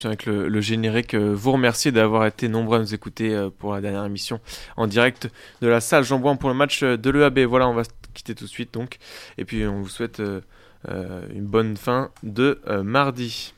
avec le générique. Vous remercier d'avoir été nombreux à nous écouter pour la dernière émission en direct de la salle Jean-Bouin pour le match de l'EAB. Voilà, on va se quitter tout de suite donc. Et puis on vous souhaite une bonne fin de mardi.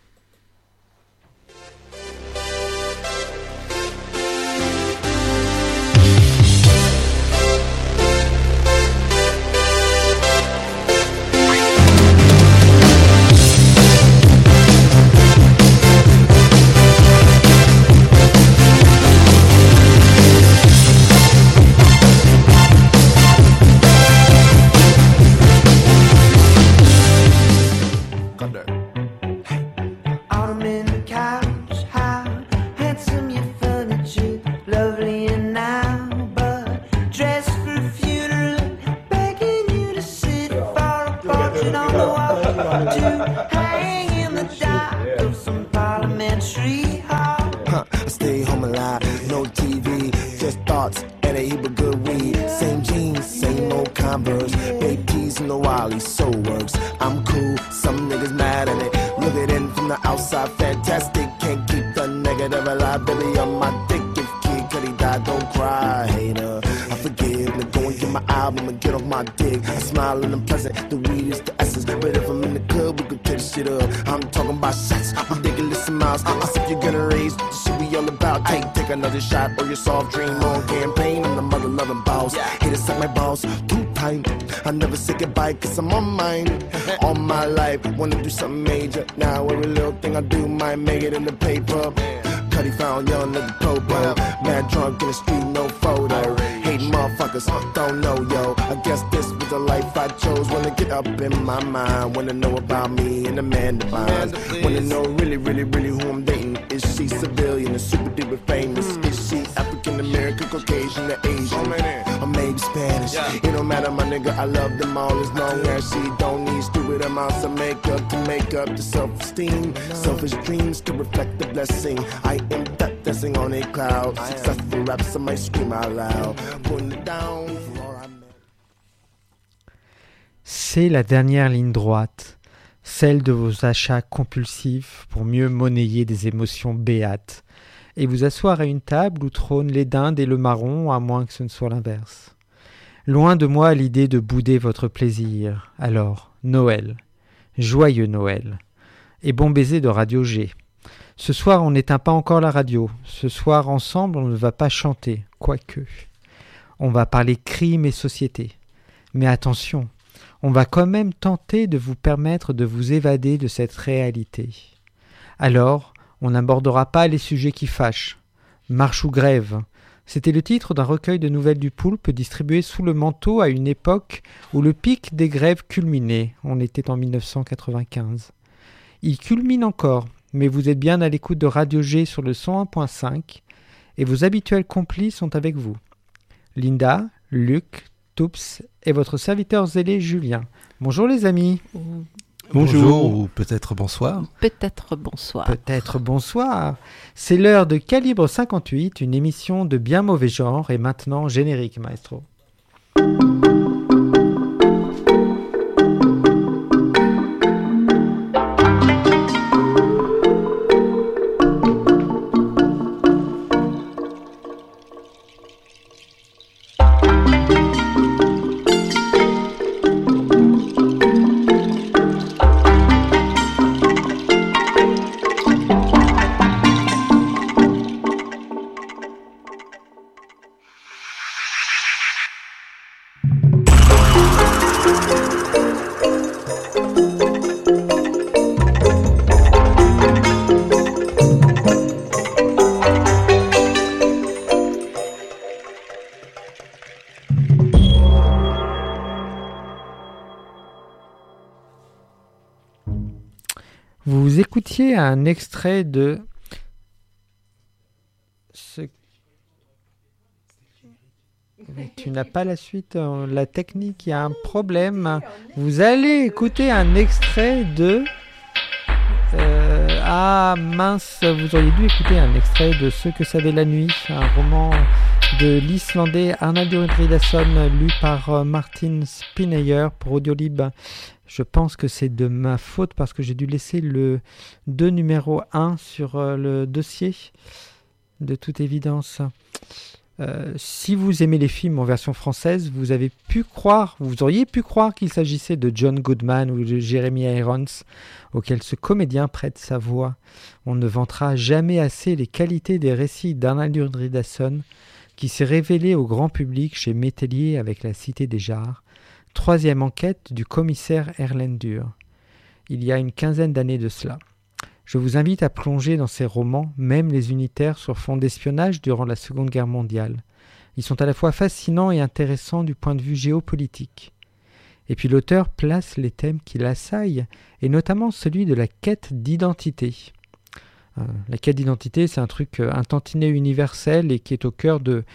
Another shot or your soft dream on campaign. I'm the mother loving boss. Hate to suck my balls too tight. I never say goodbye cause I'm on mine. All my life, wanna do something major. Now every little thing I do might make it in the paper. Cuddy found young nigga popo. Mad drunk in the street, no photo. Hating motherfuckers, don't know yo. I guess this was the life I chose. Wanna get up in my mind. Wanna know about me and the man divine. Wanna know really, really, really who I'm dating. Is she civilian or super duper famous? Is she African American, Caucasian, or Asian? Or maybe Spanish? It don't matter, my nigga, I love them all as long as she don't need stupid amounts of makeup to make up the self-esteem. Selfish dreams to reflect the blessing. I am that dancing on a cloud. Successful raps, I might scream out loud. Putting it down for all I met. C'est la dernière ligne droite. Celle de vos achats compulsifs pour mieux monnayer des émotions béates et vous asseoir à une table où trônent les dindes et le marron, à moins que ce ne soit l'inverse. Loin de moi l'idée de bouder votre plaisir. Alors, Noël, joyeux Noël, et bon baiser de Radio G. Ce soir, on n'éteint pas encore la radio. Ce soir, ensemble, on ne va pas chanter, quoique. On va parler crime et société. Mais attention, on va quand même tenter de vous permettre de vous évader de cette réalité. Alors, on n'abordera pas les sujets qui fâchent. Marche ou grève. C'était le titre d'un recueil de nouvelles du Poulpe distribué sous le manteau à une époque où le pic des grèves culminait. On était en 1995. Il culmine encore, mais vous êtes bien à l'écoute de Radio G sur le 101.5 et vos habituels complices sont avec vous. Linda, Luc, Toups et votre serviteur zélé Julien. Bonjour les amis. Bonjour ou peut-être bonsoir. Peut-être bonsoir. Peut-être bonsoir. C'est l'heure de Calibre 58, une émission de bien mauvais genre et maintenant générique maestro. Vous écoutiez un extrait de ce... Tu n'as pas la suite, la technique, il y a un problème. Vous allez écouter un extrait de... Ah mince, vous auriez dû écouter un extrait de Ce que savait la nuit, un roman de l'Islandais Arnaldur Indridason lu par Martin Spineyer pour Audiolib. Je pense que c'est de ma faute parce que j'ai dû laisser le 2 numéro 1 sur le dossier, de toute évidence. Si vous aimez les films en version française, vous auriez pu croire qu'il s'agissait de John Goodman ou de Jeremy Irons, auquel ce comédien prête sa voix. On ne vantera jamais assez les qualités des récits d'Arnold Ridasson, qui s'est révélé au grand public chez Métellier avec La Cité des Jarres, 3e enquête du commissaire Erlendur, il y a une quinzaine d'années de cela. Je vous invite à plonger dans ces romans, même les unitaires sur fond d'espionnage durant la Seconde Guerre mondiale. Ils sont à la fois fascinants et intéressants du point de vue géopolitique. Et puis l'auteur place les thèmes qui l'assaillent, et notamment celui de la quête d'identité. La quête d'identité, c'est un tantinet universel et qui est au cœur de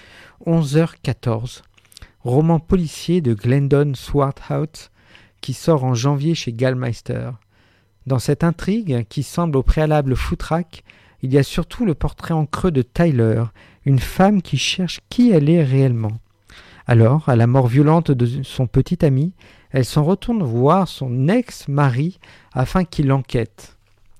11h14, roman policier de Glendon Swarthout, qui sort en janvier chez Gallmeister. Dans cette intrigue, qui semble au préalable foutraque, il y a surtout le portrait en creux de Tyler, une femme qui cherche qui elle est réellement. Alors, à la mort violente de son petit ami, elle s'en retourne voir son ex-mari afin qu'il enquête.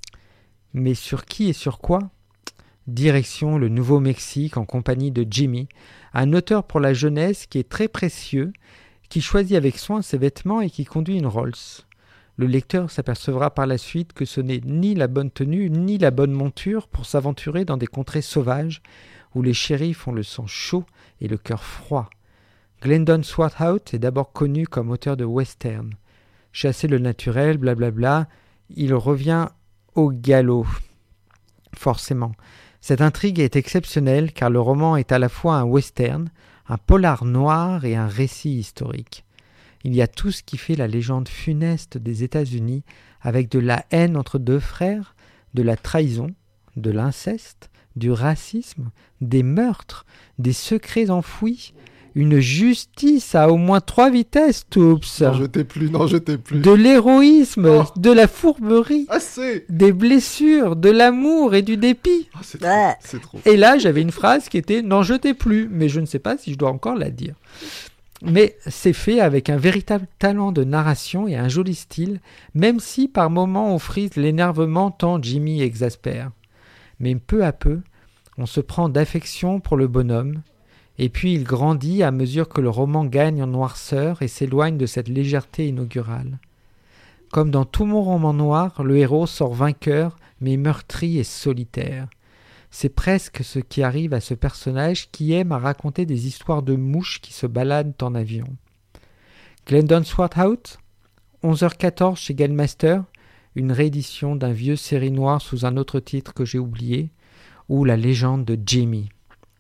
Mais sur qui et sur quoi ? Direction le Nouveau-Mexique en compagnie de Jimmy, un auteur pour la jeunesse qui est très précieux, qui choisit avec soin ses vêtements et qui conduit une Rolls. Le lecteur s'apercevra par la suite que ce n'est ni la bonne tenue ni la bonne monture pour s'aventurer dans des contrées sauvages où les shérifs ont le sang chaud et le cœur froid. Glendon Swarthout est d'abord connu comme auteur de western. Chasser le naturel, blablabla, il revient au galop. Forcément. Cette intrigue est exceptionnelle car le roman est à la fois un western, un polar noir et un récit historique. Il y a tout ce qui fait la légende funeste des États-Unis avec de la haine entre deux frères, de la trahison, de l'inceste, du racisme, des meurtres, des secrets enfouis, une justice à au moins 3 vitesses, Toups. Non, je t'ai plus. De l'héroïsme, de la fourberie, Assez. des blessures, de l'amour et du dépit. Oh, c'est trop. Et là, j'avais une phrase qui était « N'en jetez plus », mais je ne sais pas si je dois encore la dire. Mais c'est fait avec un véritable talent de narration et un joli style, même si par moments on frise l'énervement tant Jimmy exaspère. Mais peu à peu, on se prend d'affection pour le bonhomme, et puis il grandit à mesure que le roman gagne en noirceur et s'éloigne de cette légèreté inaugurale. Comme dans tout mon roman noir, le héros sort vainqueur, mais meurtri et solitaire. C'est presque ce qui arrive à ce personnage qui aime à raconter des histoires de mouches qui se baladent en avion. Glendon Swarthout, 11h14 chez Gallmeister, une réédition d'un vieux série noire sous un autre titre que j'ai oublié, ou La légende de Jimmy.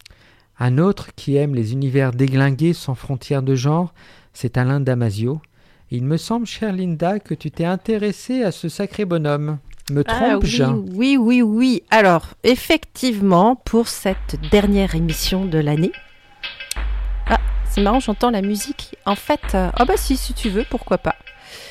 Un autre qui aime les univers déglingués sans frontières de genre, c'est Alain Damasio. Il me semble, chère Linda, que tu t'es intéressée à ce sacré bonhomme. Me trompe-je ? Oui. Alors, effectivement, pour cette dernière émission de l'année... Ah, c'est marrant, j'entends la musique. En fait, si tu veux, pourquoi pas.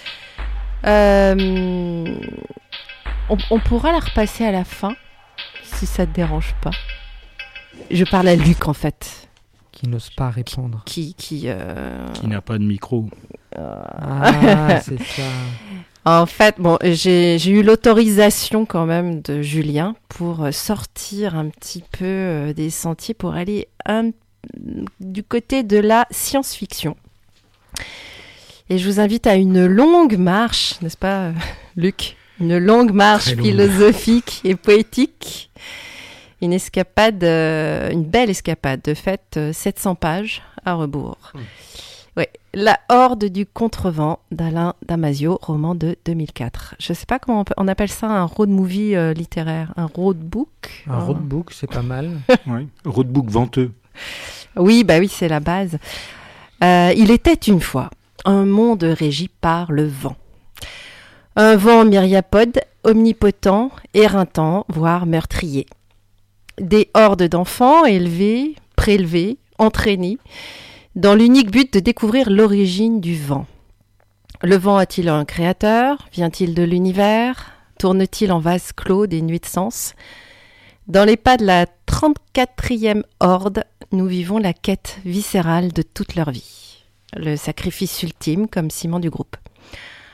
On pourra la repasser à la fin, si ça te dérange pas. Je parle à Luc, en fait. Qui n'ose pas répondre. Qui n'a pas de micro. Ah, c'est ça. En fait, j'ai eu l'autorisation quand même de Julien pour sortir un petit peu des sentiers pour aller du côté de la science-fiction. Et je vous invite à une longue marche, n'est-ce pas, Luc ? Une longue marche philosophique et poétique. Une belle escapade, de fait, 700 pages à rebours. Ouais, La Horde du Contrevent d'Alain Damasio, roman de 2004. Je ne sais pas comment on appelle ça, un road movie littéraire, un roadbook. Un roadbook, c'est pas mal. Oui, roadbook venteux. Oui, c'est la base. Il était une fois un monde régi par le vent. Un vent myriapode, omnipotent, éreintant, voire meurtrier. Des hordes d'enfants élevés, prélevés, entraînés, dans l'unique but de découvrir l'origine du vent. Le vent a-t-il un créateur ? Vient-il de l'univers ? Tourne-t-il en vase clos des nuits de sens ? Dans les pas de la 34e horde, nous vivons la quête viscérale de toute leur vie. Le sacrifice ultime comme ciment du groupe.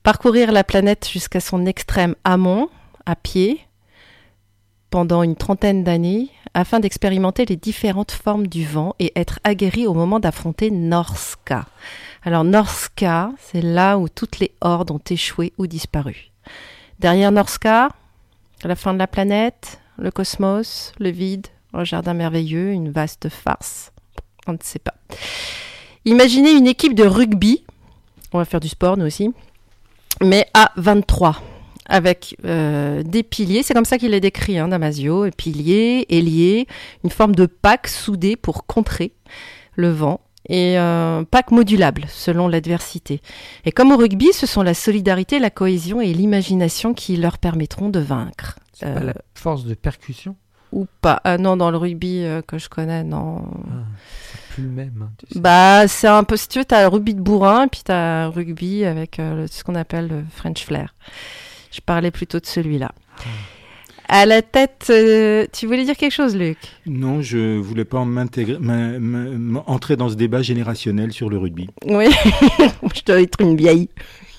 Parcourir la planète jusqu'à son extrême amont, à pied, pendant une 30aine d'années, afin d'expérimenter les différentes formes du vent et être aguerri au moment d'affronter Norska. Alors Norska, c'est là où toutes les hordes ont échoué ou disparu. Derrière Norska, la fin de la planète, le cosmos, le vide, un jardin merveilleux, une vaste farce. On ne sait pas. Imaginez une équipe de rugby, on va faire du sport nous aussi, mais à 23, avec des piliers, c'est comme ça qu'il est décrit, Damasio, piliers, ailiers, une forme de pack soudé pour contrer le vent, et pack modulable selon l'adversité. Et comme au rugby, ce sont la solidarité, la cohésion et l'imagination qui leur permettront de vaincre. C'est pas la force de percussion ou pas. Non, dans le rugby que je connais, non. C'est plus le même. Tu sais. Bah, c'est un peu, si tu veux, t'as le rugby de bourrin, et puis t'as un rugby avec ce qu'on appelle le French flair. Je parlais plutôt de celui-là. À la tête, tu voulais dire quelque chose, Luc ? Non, je voulais pas entrer dans ce débat générationnel sur le rugby. Oui, je dois être une vieille.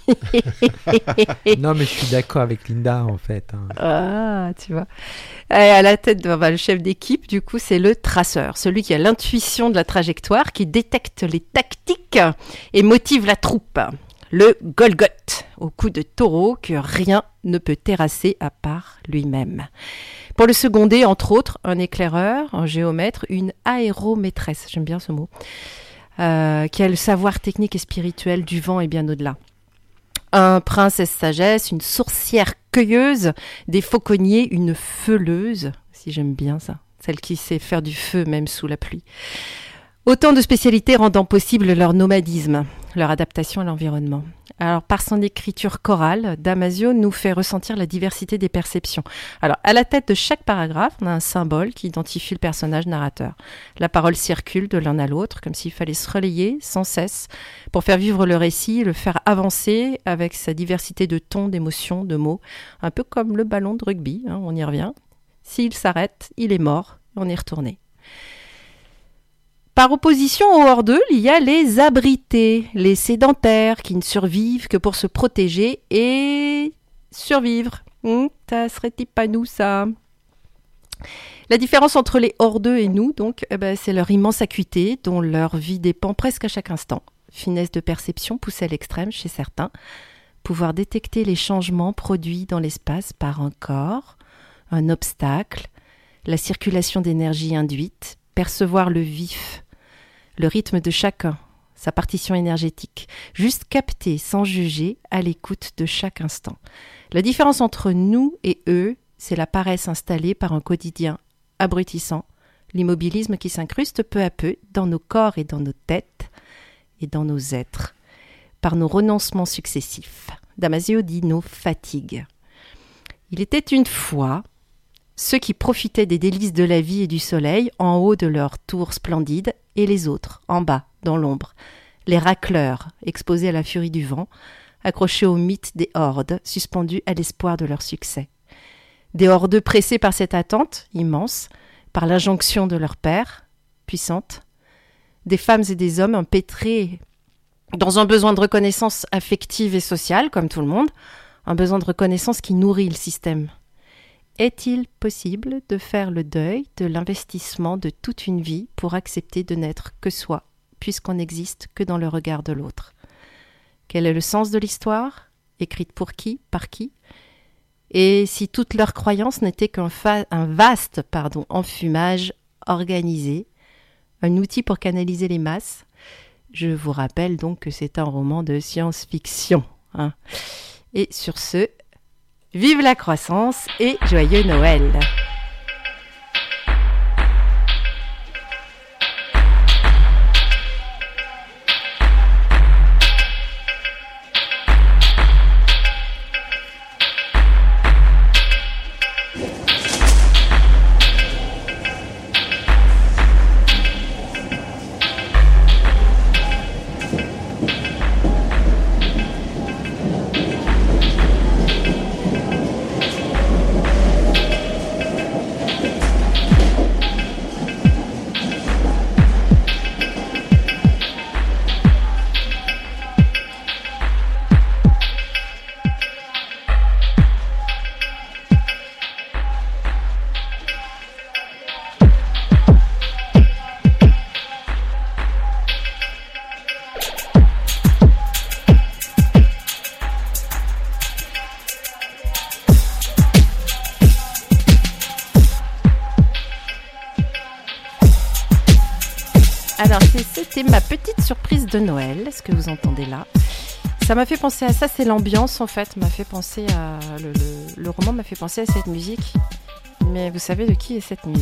Non, mais je suis d'accord avec Linda, en fait. Ah, tu vois. Et à la tête, le chef d'équipe, du coup, c'est le traceur, celui qui a l'intuition de la trajectoire, qui détecte les tactiques et motive la troupe. Le Golgoth, au coup de taureau que rien ne peut terrasser à part lui-même. Pour le seconder, entre autres, un éclaireur, un géomètre, une aéromaîtresse, j'aime bien ce mot, qui a le savoir technique et spirituel du vent et bien au-delà. Un princesse sagesse, une sourcière cueilleuse, des fauconniers, une feuleuse, si j'aime bien ça, celle qui sait faire du feu même sous la pluie. Autant de spécialités rendant possible leur nomadisme, leur adaptation à l'environnement. Alors, par son écriture chorale, Damasio nous fait ressentir la diversité des perceptions. Alors, à la tête de chaque paragraphe, on a un symbole qui identifie le personnage narrateur. La parole circule de l'un à l'autre, comme s'il fallait se relayer sans cesse pour faire vivre le récit, le faire avancer avec sa diversité de tons, d'émotions, de mots. Un peu comme le ballon de rugby, on y revient. S'il s'arrête, il est mort, on est retourné. Par opposition aux hors-d'eux, il y a les abrités, les sédentaires qui ne survivent que pour se protéger et survivre. Ça serait-il pas nous, ça ? La différence entre les hors-d'eux et nous, donc, c'est leur immense acuité dont leur vie dépend presque à chaque instant. Finesse de perception poussée à l'extrême chez certains. Pouvoir détecter les changements produits dans l'espace par un corps, un obstacle, la circulation d'énergie induite, percevoir le vif, le rythme de chacun, sa partition énergétique, juste capter sans juger, à l'écoute de chaque instant. La différence entre nous et eux, c'est la paresse installée par un quotidien abrutissant, l'immobilisme qui s'incruste peu à peu dans nos corps et dans nos têtes et dans nos êtres, par nos renoncements successifs. Damasio dit nos fatigues. Il était une fois ceux qui profitaient des délices de la vie et du soleil en haut de leur tour splendide et les autres en bas, dans l'ombre. Les racleurs, exposés à la furie du vent, accrochés au mythe des hordes, suspendus à l'espoir de leur succès. Des hordeux pressés par cette attente immense, par l'injonction de leur père, puissante. Des femmes et des hommes empêtrés dans un besoin de reconnaissance affective et sociale, comme tout le monde, un besoin de reconnaissance qui nourrit le système. Est-il possible de faire le deuil de l'investissement de toute une vie pour accepter de n'être que soi, puisqu'on n'existe que dans le regard de l'autre ? Quel est le sens de l'histoire ? Écrite pour qui ? Par qui ? Et si toute leur croyance n'était qu'un vaste enfumage organisé, un outil pour canaliser les masses ? Je vous rappelle donc que c'est un roman de science-fiction. Et sur ce, vive la croissance et joyeux Noël! Alors, c'était ma petite surprise de Noël, ce que vous entendez là. Ça m'a fait penser à ça, c'est l'ambiance en fait, m'a fait penser à... Le roman m'a fait penser à cette musique. Mais vous savez de qui est cette musique ?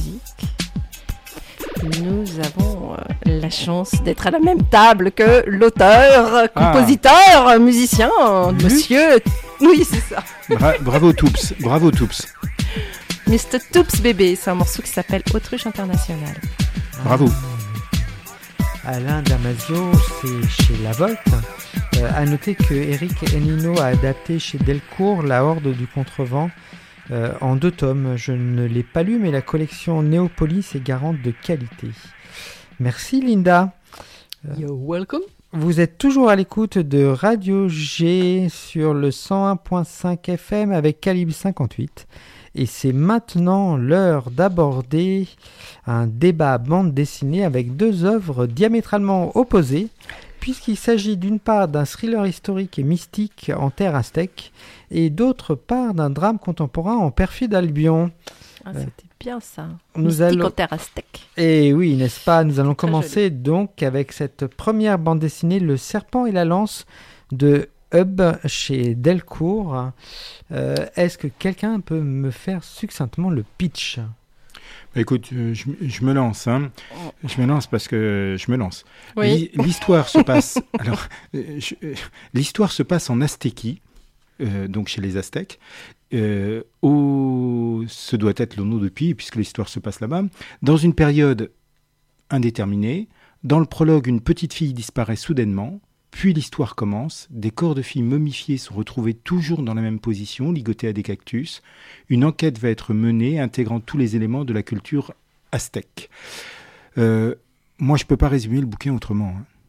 Nous avons la chance d'être à la même table que l'auteur, compositeur, musicien, monsieur... Oui, c'est ça. Bravo Toups, bravo Toups. Mr. Toups Bébé, c'est un morceau qui s'appelle Autruche Internationale. Bravo. Alain Damasio, c'est chez La Volte. À noter que Eric Enino a adapté chez Delcourt La Horde du Contrevent en 2 tomes. Je ne l'ai pas lu, mais la collection Néopolis est garante de qualité. Merci Linda. You're welcome. Vous êtes toujours à l'écoute de Radio G sur le 101.5 FM avec Calibre 58. Et c'est maintenant l'heure d'aborder un débat bande dessinée avec 2 œuvres diamétralement opposées, puisqu'il s'agit d'une part d'un thriller historique et mystique en terre aztèque, et d'autre part d'un drame contemporain en perfide Albion. C'était bien ça. Mystique en terre aztèque. Et oui, n'est-ce pas ? Nous allons commencer joli. donc avec cette première bande dessinée, Le Serpent et la Lance de Hub chez Delcourt. Est-ce que quelqu'un peut me faire succinctement le pitch ? Écoute, je me lance, hein. Je me lance parce que je me lance. Oui. L'histoire se passe. Alors, l'histoire se passe en Aztéquie, donc chez les Aztèques. Ce doit être le nom de pays puisque l'histoire se passe là-bas. Dans une période indéterminée, dans le prologue, une petite fille disparaît soudainement. Puis l'histoire commence, des corps de filles momifiées sont retrouvés toujours dans la même position, ligotés à des cactus. Une enquête va être menée, intégrant tous les éléments de la culture aztèque. Moi, je ne peux pas résumer le bouquin autrement.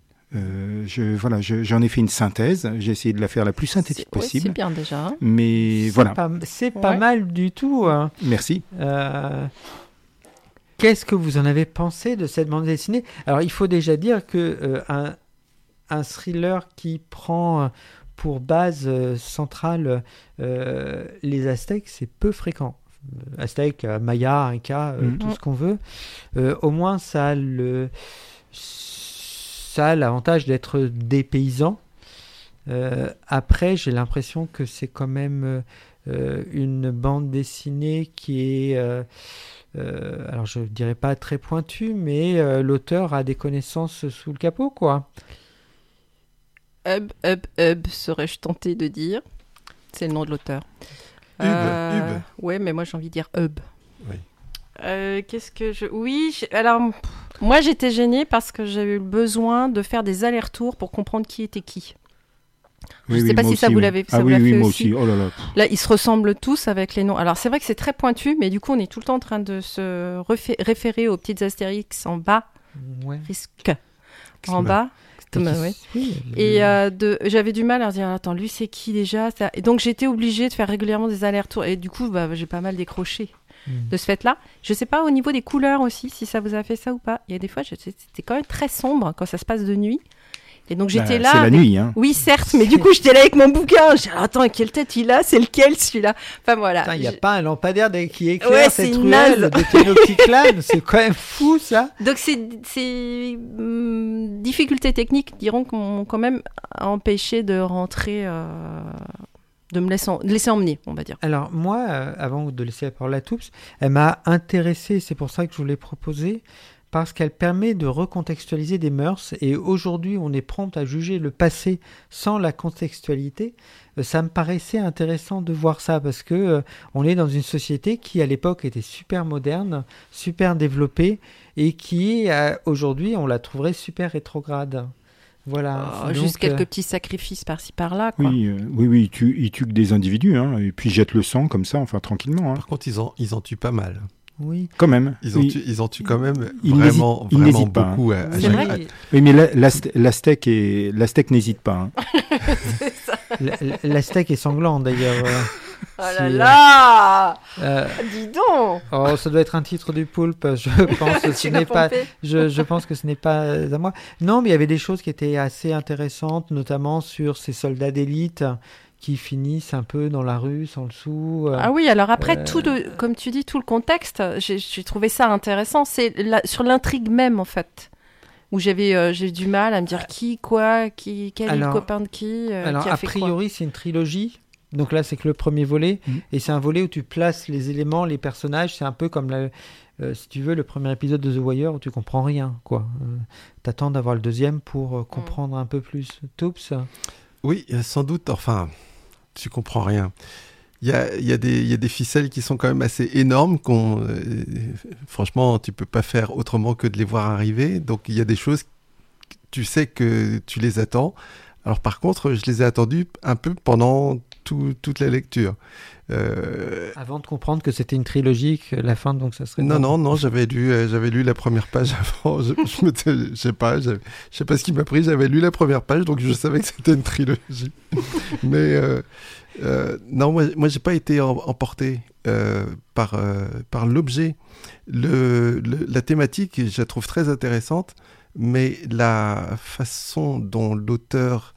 J'en ai fait une synthèse, j'ai essayé de la faire la plus synthétique possible. C'est bien déjà. Mais voilà. C'est pas mal du tout. Hein. Merci. Qu'est-ce que vous en avez pensé de cette bande dessinée ? Alors, il faut déjà dire que un thriller qui prend pour base centrale les Aztèques, c'est peu fréquent. Aztèques, Maya, Inca, tout ce qu'on veut. Au moins, ça a l'avantage d'être dépaysant. Après, j'ai l'impression que c'est quand même une bande dessinée qui est... alors, je ne dirais pas très pointue, mais l'auteur a des connaissances sous le capot, quoi. Hub, serais-je tenté de dire. C'est le nom de l'auteur. Hub. Ouais, mais moi j'ai envie de dire Hub. Oui. Alors, moi j'étais gênée parce que j'avais eu besoin de faire des allers-retours pour comprendre qui était qui. Je ne sais pas si ça vous l'avez fait moi aussi. Oh là là. Là, ils se ressemblent tous avec les noms. Alors, c'est vrai que c'est très pointu, mais du coup, on est tout le temps en train de se référer aux petites astérix en bas. Ouais. Risque. En bas. Ouais. Et j'avais du mal à dire attends, lui c'est qui déjà ça... Et donc j'étais obligée de faire régulièrement des allers-retours et du coup j'ai pas mal décroché de ce fait-là. Je sais pas au niveau des couleurs aussi si ça vous a fait ça ou pas. Il y a des fois c'était quand même très sombre quand ça se passe de nuit. Et donc j'étais là. C'est la nuit, hein. Oui, certes, mais du coup j'étais là avec mon bouquin. J'ai dit, attends, quelle tête il a ? C'est lequel celui-là ? Enfin voilà. Il n'y a pas un lampadaire qui éclaire Ouais, cette c'est ruelle naze. de Tenochtitlan. C'est quand même fou, ça. Donc ces difficultés techniques diront qu'on m'ont quand même empêché de rentrer, de me laisser emmener, on va dire. Alors moi, avant de laisser la parole à Toups, elle m'a intéressé. C'est pour ça que je vous l'ai proposé. Parce qu'elle permet de recontextualiser des mœurs, et aujourd'hui on est prompt à juger le passé sans la contextualité. Ça me paraissait intéressant de voir ça, parce que on est dans une société qui à l'époque était super moderne, super développée, et qui aujourd'hui on la trouverait super rétrograde. Voilà. Juste quelques petits sacrifices par-ci par-là, quoi. Oui, ils tuent que des individus, hein, et puis jettent le sang comme ça, enfin tranquillement. Hein. Par contre, ils en tuent pas mal. Oui. Quand même. Ils en tuent quand même ils vraiment n'hésitent pas, beaucoup. hein. C'est vrai. Oui, mais l'Aztèque n'hésite pas. Hein. L'Aztèque est sanglant d'ailleurs. Oh là là dis donc. Oh, ça doit être un titre du Poulpe, je pense. Je pense que ce n'est pas à moi. Non, mais il y avait des choses qui étaient assez intéressantes, notamment sur ces soldats d'élite qui finissent un peu dans la rue, sans le sou. Ah oui, alors après, comme tu dis, tout le contexte, j'ai trouvé ça intéressant. C'est sur l'intrigue même, en fait, Où j'ai du mal à me dire qui, quoi, quel est le copain de qui, alors, qui a fait priori, c'est une trilogie. Donc là, c'est que le premier volet. Et c'est un volet où tu places les éléments, les personnages. C'est un peu comme, si tu veux, le premier épisode de The Wire où tu comprends rien, quoi. T'attends d'avoir le deuxième pour comprendre un peu plus. Toups. Oui, sans doute. Enfin, tu comprends rien. Il y a des ficelles qui sont quand même assez énormes. Franchement, tu peux pas faire autrement que de les voir arriver. Donc, il y a des choses, tu sais que tu les attends. Alors, par contre, je les ai attendues un peu pendant toute la lecture. Avant de comprendre que c'était une trilogie, que la fin, donc ça serait... Non, j'avais lu la première page avant. Je sais pas ce qui m'a pris. J'avais lu la première page, donc je savais que c'était une trilogie. Mais non, moi j'ai pas été emporté par l'objet. La thématique, je la trouve très intéressante, mais la façon dont l'auteur...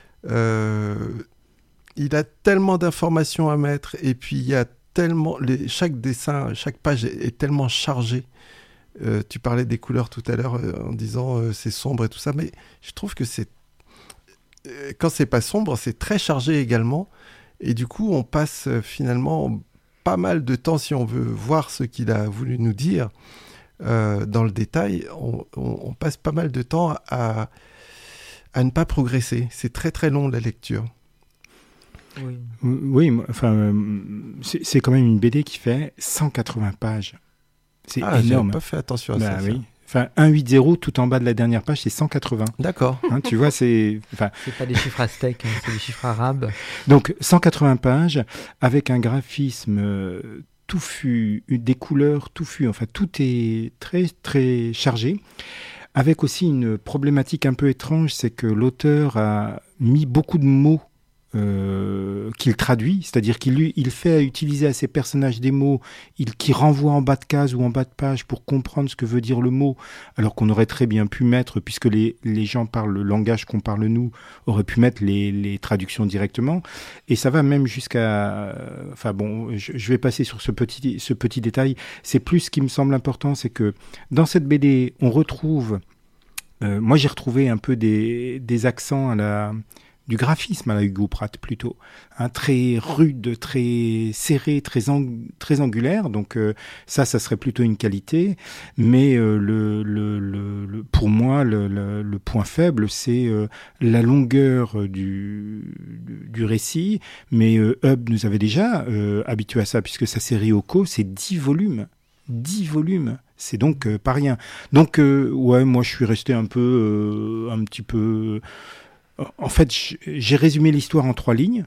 il a tellement d'informations à mettre, et puis il y a tellement... chaque dessin, chaque page est tellement chargée. Tu parlais des couleurs tout à l'heure en disant c'est sombre et tout ça, mais je trouve que quand c'est pas sombre, c'est très chargé également. Et du coup, on passe finalement pas mal de temps, si on veut voir ce qu'il a voulu nous dire dans le détail, on passe pas mal de temps à ne pas progresser. C'est très très long la lecture. Oui, enfin, c'est quand même une BD qui fait 180 pages. C'est énorme. J'avais pas fait attention à ça. Oui. Enfin, 180 tout en bas de la dernière page, c'est 180. D'accord. Hein, tu vois, c'est... Enfin... C'est pas des chiffres aztèques, c'est des chiffres arabes. Donc, 180 pages avec un graphisme touffu, des couleurs touffues. Enfin, tout est très, très chargé. Avec aussi une problématique un peu étrange, c'est que l'auteur a mis beaucoup de mots qu'il traduit, c'est-à-dire qu'il fait utiliser à ses personnages des mots qui renvoient en bas de case ou en bas de page pour comprendre ce que veut dire le mot, alors qu'on aurait très bien pu mettre, puisque les gens parlent le langage qu'on parle nous, auraient pu mettre les traductions directement, et ça va même jusqu'à... Enfin bon, je vais passer sur ce petit détail. C'est plus ce qui me semble important, c'est que dans cette BD, on retrouve... moi j'ai retrouvé un peu des accents du graphisme à la Hugo Pratt plutôt, très rude, très serré, très angulaire, donc ça serait plutôt une qualité, mais pour moi le point faible c'est la longueur du récit, mais Hub nous avait déjà habitué à ça, puisque sa série Oko c'est 10 volumes, c'est donc pas rien. Donc ouais, moi je suis resté un petit peu... En fait, j'ai résumé l'histoire en 3 lignes.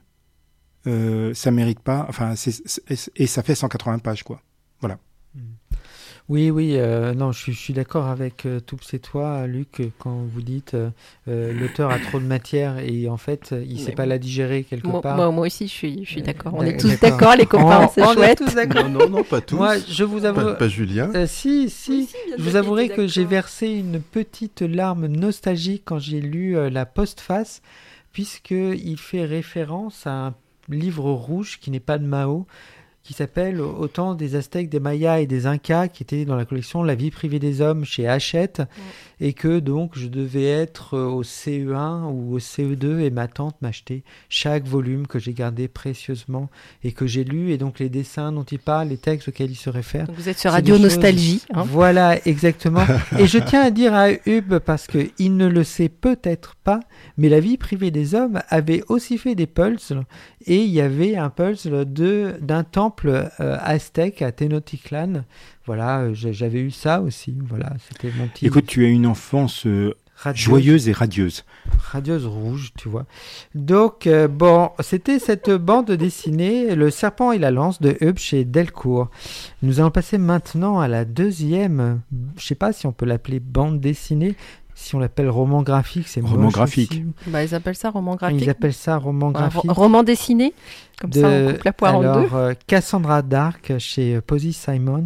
Ça mérite pas. Enfin, et ça fait 180 pages, quoi. Voilà. Oui, non, je suis d'accord avec Toups et toi, Luc, quand vous dites l'auteur a trop de matière et en fait, il sait pas la digérer quelque part. Moi aussi, je suis d'accord. On est tous d'accord, les copains, c'est chouette. On est tous d'accord. Non, pas tous. Moi, je vous avoue... Pas Julien. Si. Je vous avouerai que j'ai versé une petite larme nostalgique quand j'ai lu la postface, puisqu'il fait référence à un livre rouge qui n'est pas de Mao, qui s'appelle Au temps des Aztèques, des Mayas et des Incas, qui était dans la collection La vie privée des hommes chez Hachette, et que donc je devais être au CE1 ou au CE2, et ma tante m'achetait chaque volume que j'ai gardé précieusement et que j'ai lu, et donc les dessins dont il parle, les textes auxquels il se réfère. Donc vous êtes sur Radio Nostalgie. Hein. Voilà, exactement. Et je tiens à dire à Hub, parce qu'il ne le sait peut-être pas, mais La vie privée des hommes avait aussi fait des puzzles, et il y avait un puzzle d'un temple aztèque à Tenochtitlan. Voilà, j'avais eu ça aussi. Voilà, c'était mon petit... Écoute, tu as une enfance joyeuse et radieuse. Radieuse rouge, tu vois. Donc, bon, c'était cette bande dessinée, Le Serpent et la Lance de Hub chez Delcourt. Nous allons passer maintenant à la deuxième, je sais pas si on peut l'appeler bande dessinée. Si on l'appelle roman graphique, c'est roman graphique. Bah, ils appellent ça roman graphique. Ils appellent ça roman graphique. Roman dessiné. Comme ça, on coupe la poire en deux. Cassandra Dark chez Posy Simons.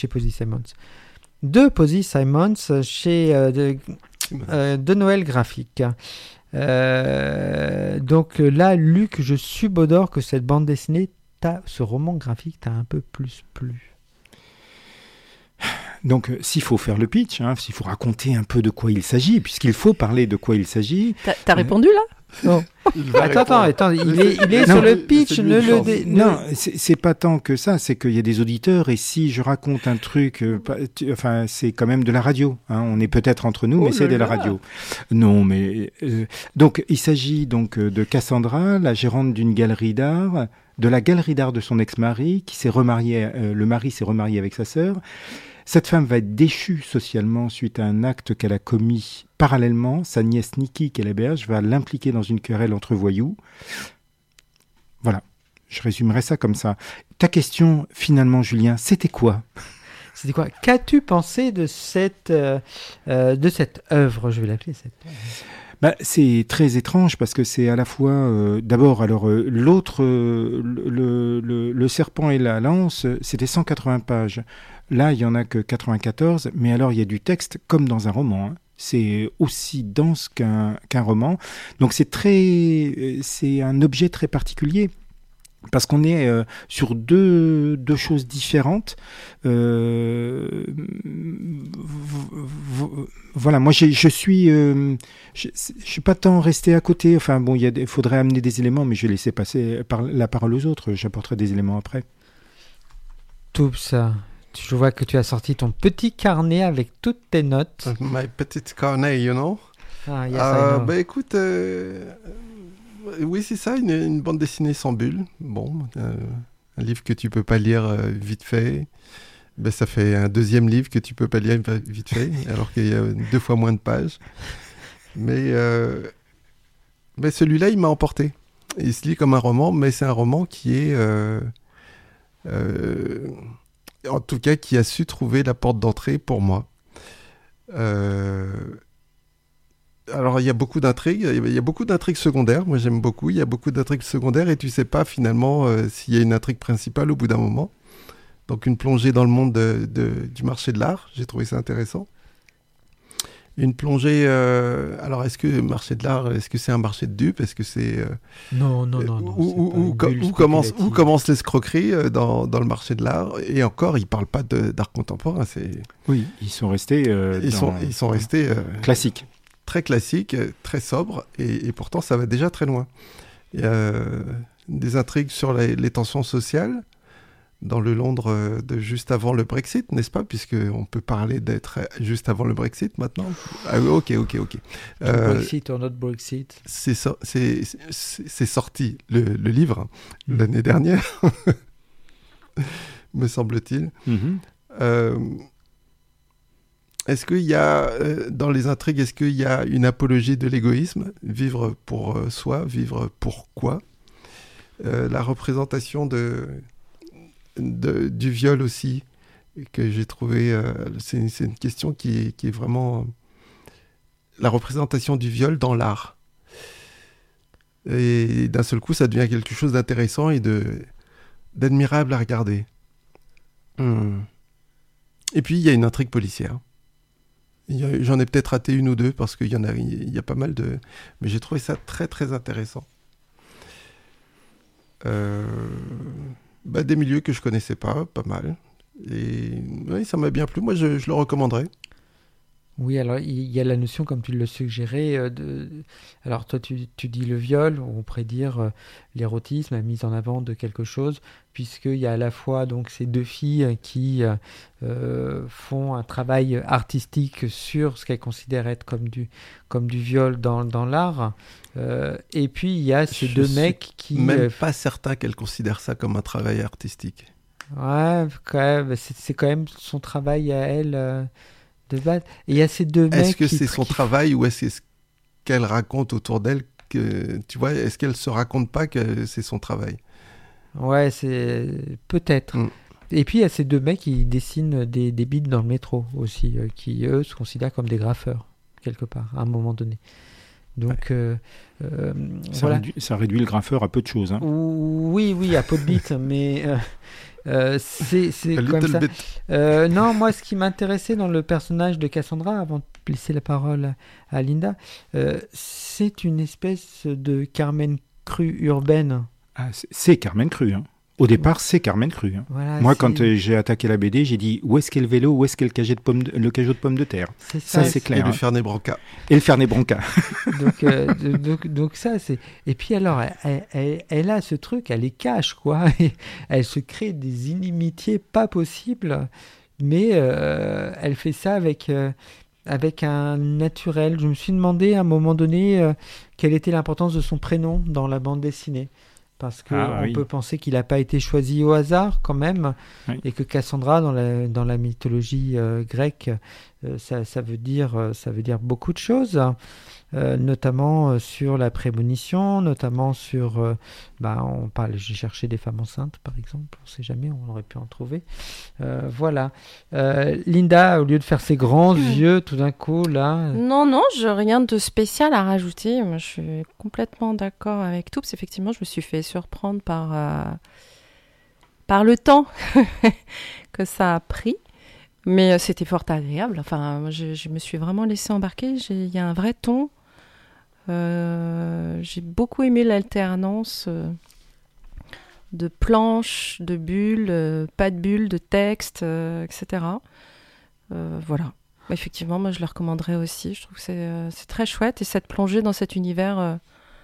De Posy Simons chez De Noël Graphique. Donc là, Luc, je subodore que cette bande dessinée, ce roman graphique, t'a un peu plus plu. Donc, s'il faut faire le pitch, s'il faut raconter un peu de quoi il s'agit, puisqu'il faut parler de quoi il s'agit. T'as répondu là ? Non. Attends, il est sur le pitch. Non, c'est pas tant que ça, c'est qu'il y a des auditeurs et si je raconte un truc, c'est quand même de la radio. On est peut-être entre nous, mais c'est de la radio. Non, mais donc il s'agit donc de Cassandra, la gérante d'une galerie d'art, de la galerie d'art de son ex-mari, qui s'est remarié. Le mari s'est remarié avec sa sœur. Cette femme va être déchue socialement suite à un acte qu'elle a commis parallèlement. Sa nièce Nikki, qu'elle héberge, va l'impliquer dans une querelle entre voyous. Voilà, je résumerai ça comme ça. Ta question, finalement, Julien, c'était quoi ? C'était quoi ? Qu'as-tu pensé de cette œuvre ? Je vais l'appeler cette œuvre. C'est très étrange parce que c'est à la fois... d'abord, l'autre, le serpent et la lance, c'était 180 pages. Là, il n'y en a que 94, mais alors il y a du texte comme dans un roman. C'est aussi dense qu'un roman. Donc c'est un objet très particulier. Parce qu'on est sur deux choses différentes. Voilà, moi je suis pas tant resté à côté. Enfin bon, il faudrait amener des éléments, mais je vais laisser passer la parole aux autres. J'apporterai des éléments après. Tout ça. Je vois que tu as sorti ton petit carnet avec toutes tes notes. My petite carnet, you know. Ah, yes, I know. Écoute, oui, c'est ça, une bande dessinée sans bulle. Bon, un livre que tu peux pas lire vite fait. Ça fait un deuxième livre que tu peux pas lire vite fait, alors qu'il y a 2 fois moins de pages. Mais celui-là, il m'a emporté. Il se lit comme un roman, mais c'est un roman qui est... en tout cas, qui a su trouver la porte d'entrée pour moi. Alors, il y a beaucoup d'intrigues. Il y a beaucoup d'intrigues secondaires. Moi, j'aime beaucoup. Il y a beaucoup d'intrigues secondaires et tu sais pas, finalement, s'il y a une intrigue principale au bout d'un moment. Donc, une plongée dans le monde du marché de l'art. J'ai trouvé ça intéressant. Une plongée... alors, est-ce que le marché de l'art, est-ce que c'est un marché de dupes ? Est-ce que c'est... Non. Où commence l'escroquerie dans le marché de l'art ? Et encore, ils ne parlent pas d'art contemporain. Oui, ils sont restés... ils sont restés... classiques. Très classiques, très sobres. Et pourtant, ça va déjà très loin. Il y a des intrigues sur les tensions sociales dans le Londres de juste avant le Brexit, n'est-ce pas ? Puisqu'on peut parler d'être juste avant le Brexit maintenant. Ah, ok. Brexit or not Brexit. C'est sorti, le livre, l'année dernière, me semble-t-il. Est-ce qu'il y a, dans les intrigues, est-ce qu'il y a une apologie de l'égoïsme ? Vivre pour soi, vivre pour quoi ? La représentation du viol aussi, que j'ai trouvé, c'est une question qui est vraiment la représentation du viol dans l'art. Et d'un seul coup, ça devient quelque chose d'intéressant et d'admirable à regarder. Et puis, il y a une intrigue policière. J'en ai peut-être raté une ou deux parce qu'il y a pas mal de... Mais j'ai trouvé ça très, très intéressant. Des milieux que je connaissais pas mal. Et oui, ça m'a bien plu. Moi, je le recommanderais. Oui, alors il y a la notion, comme tu le suggérais, alors toi tu dis le viol, on pourrait dire l'érotisme, la mise en avant de quelque chose, puisqu'il y a à la fois donc ces deux filles qui font un travail artistique sur ce qu'elles considèrent être comme du viol dans l'art, et puis il y a ces deux mecs qui... même pas certain qu'elles considèrent ça comme un travail artistique. Ouais, quand même, c'est quand même son travail à elle... de base. Et il y a ces deux mecs. Est-ce que c'est son travail ou est-ce qu'elle raconte autour d'elle que, tu vois, est-ce qu'elle se raconte pas que c'est son travail ? Ouais, c'est peut-être. Et puis il y a ces deux mecs qui dessinent des bites dans le métro aussi, qui eux se considèrent comme des graffeurs quelque part à un moment donné. Donc voilà. Ça réduit le graffeur à peu de choses. Hein. Oui, à peu de bites, mais. C'est comme ça. Non, moi, ce qui m'intéressait dans le personnage de Cassandra, avant de laisser la parole à Linda, c'est une espèce de Carmen Crue urbaine. Ah, c'est Carmen Crue, hein. Au départ, c'est Carmen Cru. Hein. Voilà, Moi, quand j'ai attaqué la BD, j'ai dit où est-ce qu'est le vélo, où est-ce qu'est le cajot de pommes de terre. C'est Ça, c'est clair. Et le Fernet Branca. Et le Fernet Branca. donc ça, c'est... Et puis alors, elle a ce truc, elle les cache, quoi. Elle se crée des inimitiés pas possibles, mais elle fait ça avec un naturel. Je me suis demandé à un moment donné quelle était l'importance de son prénom dans la bande dessinée. Parce qu'on peut penser qu'il n'a pas été choisi au hasard quand même, et que Cassandra, dans la mythologie grecque, ça veut dire beaucoup de choses, notamment sur la prémonition, notamment sur... j'ai cherché des femmes enceintes, par exemple, on ne sait jamais, on aurait pu en trouver. Voilà. Linda, au lieu de faire ses grands yeux, tout d'un coup, là... Non, je rien de spécial à rajouter. Moi, je suis complètement d'accord avec Toups. Effectivement, je me suis fait surprendre par le temps que ça a pris. Mais c'était fort agréable. Enfin, moi, je me suis vraiment laissée embarquer. Il y a un vrai ton. J'ai beaucoup aimé l'alternance de planches, de bulles, pas de bulles, de texte, etc. Voilà. Effectivement, moi je le recommanderais aussi. Je trouve que c'est très chouette. Et cette plongée dans cet univers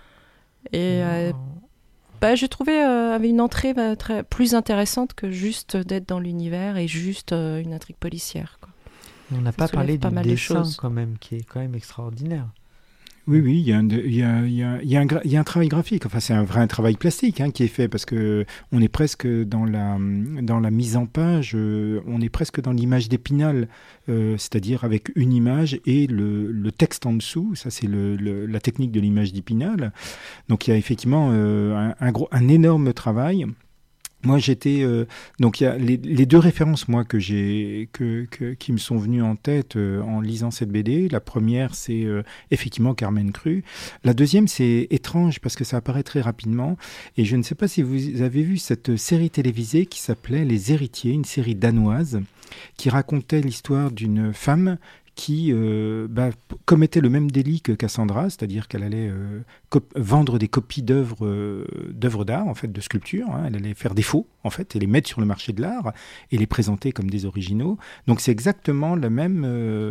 j'ai trouvé avait une entrée plus intéressante que juste d'être dans l'univers et juste une intrigue policière, quoi. On n'a pas parlé du dessin choses. quand même, qui est quand même extraordinaire. Oui, il y a un travail graphique. Enfin, c'est un vrai travail plastique qui est fait, parce que on est presque dans la mise en page. On est presque dans l'image d'Épinal, c'est-à-dire avec une image et le texte en dessous. Ça, c'est la technique de l'image d'Épinal. Donc, il y a effectivement un énorme travail. Moi, j'étais donc il y a les deux références moi qui me sont venues en tête en lisant cette BD. La première, c'est effectivement Carmen Cru. La deuxième, c'est étrange parce que ça apparaît très rapidement, et je ne sais pas si vous avez vu cette série télévisée qui s'appelait Les Héritiers, une série danoise qui racontait l'histoire d'une femme qui commettait le même délit que Cassandra, c'est-à-dire qu'elle allait vendre des copies d'œuvres d'art, en fait, de sculptures. Elle allait faire des faux, en fait, et les mettre sur le marché de l'art et les présenter comme des originaux. Donc c'est exactement le même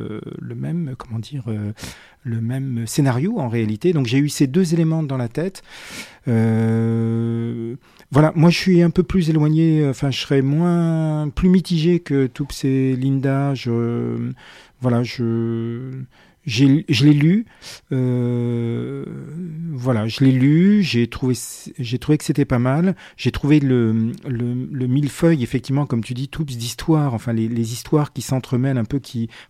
scénario en réalité. Donc j'ai eu ces deux éléments dans la tête. Voilà, moi je suis un peu plus éloigné, enfin je serais plus mitigé que Toups et Linda. Je l'ai lu. Je l'ai lu. J'ai trouvé que c'était pas mal. J'ai trouvé le millefeuille, effectivement, comme tu dis, Toups, d'histoires. Enfin, les histoires qui s'entremêlent un peu,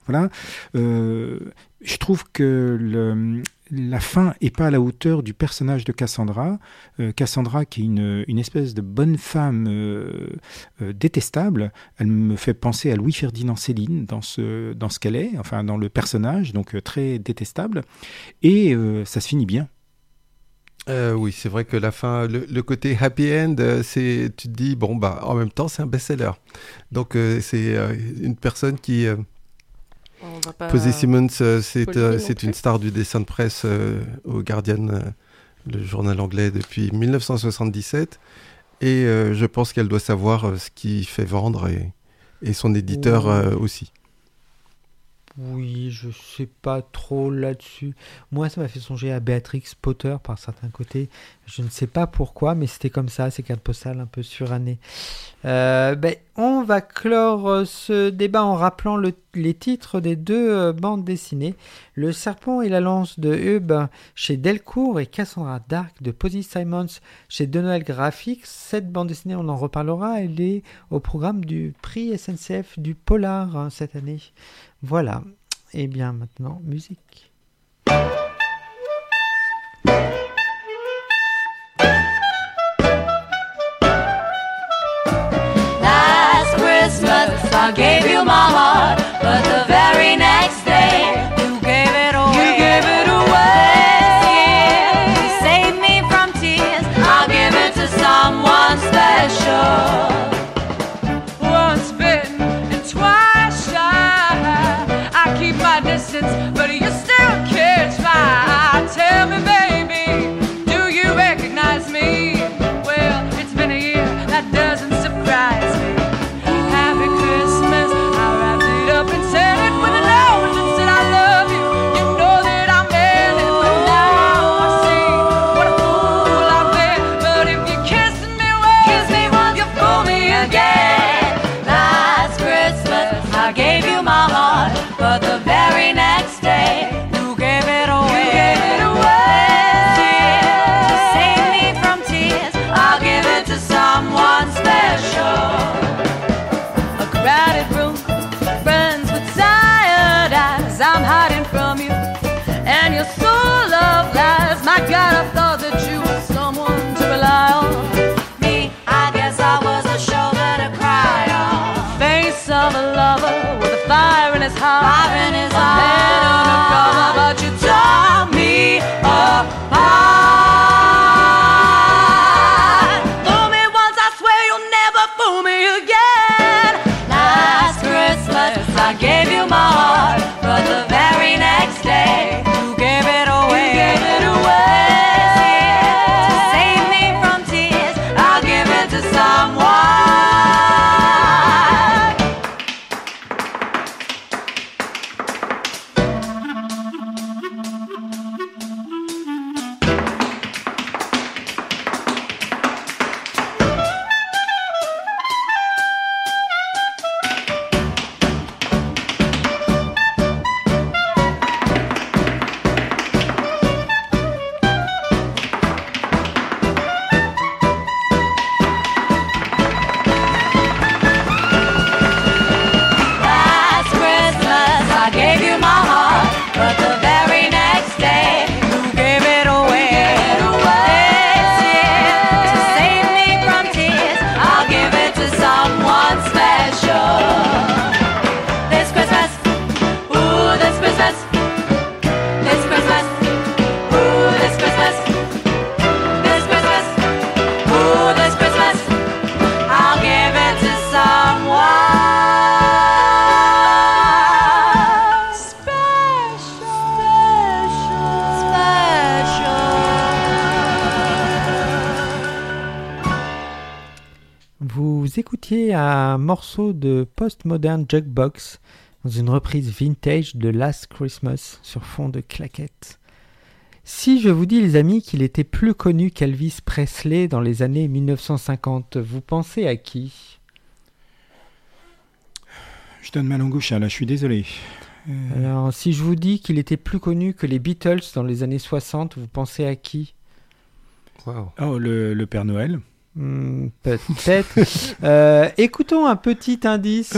je trouve que la fin est pas à la hauteur du personnage de Cassandra. Cassandra, qui est une espèce de bonne femme détestable. Elle me fait penser à Louis-Ferdinand Céline dans ce qu'elle est, enfin dans le personnage, donc très détestable. Et ça se finit bien. Oui, c'est vrai que la fin, le côté happy end, tu te dis, en même temps, c'est un best-seller. Donc, c'est une personne qui... Posey Simmons, c'est une star du dessin de presse au Guardian, le journal anglais, depuis 1977. Et je pense qu'elle doit savoir ce qui fait vendre, et son éditeur aussi. Oui, je sais pas trop là-dessus. Moi, ça m'a fait songer à Béatrix Potter par certains côtés. Je ne sais pas pourquoi, mais c'était comme ça, ces cartes postales un peu surannées. On va clore ce débat en rappelant les titres des deux bandes dessinées. Le Serpent et la Lance de Hub chez Delcourt et Cassandra Dark de Posey Simmons chez De Noël Graphics. Cette bande dessinée, on en reparlera, elle est au programme du prix SNCF du Polar cette année. Voilà. Et bien maintenant, musique. Last Christmas I gave you my heart, but the very next day you gave it away. You gave it away. You saved me from tears. I'll give it to someone special. Once bitten and twice shy. I keep my distance, but you still but the very next day you gave it away. You gave it away. To save me from tears, I'll give it to someone special. A crowded room, friends with tired eyes. I'm hiding from you, and your soul of lies. My God, I thought that you were someone to rely on. Me, I guess I was a shoulder to cry on. Face of a lover with a fire in his heart. Fire in his heart. Man undercover, but you tore me apart. Fool me once, I swear you'll never fool me again. Last Christmas, I gave you my heart, but the very next day, you gave it away. You gave it away. To save me from tears, I'll give it to someone. Last Christmas, I gave you my heart, but the very next day, you gave it away. This year, to save me from tears, I'll give it to someone special. This Christmas, ooh, this Christmas, this Christmas, ooh, this Christmas, this Christmas, ooh, this Christmas, I'll give it to someone Vous écoutiez un morceau de Postmodern Jukebox dans une reprise vintage de Last Christmas sur fond de claquettes. Si je vous dis, les amis, qu'il était plus connu qu'Elvis Presley dans les années 1950, vous pensez à qui ? Je donne ma langue au chat, là, je suis désolé. Alors, si je vous dis qu'il était plus connu que les Beatles dans les années 60, vous pensez à qui ? Waouh. Oh, le Père Noël. Peut-être. Écoutons un petit indice.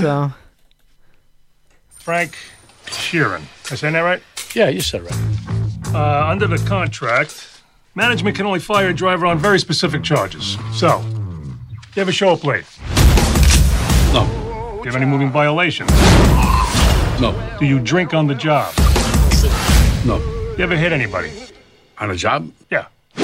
Frank Sheeran. Am I saying that right? Yeah, you said right. Under the contract, management can only fire a driver on very specific charges. So, you ever show up late? No, Do you have any moving violations? no, Do you drink on the job? no. You ever hit anybody? On a job? Yeah.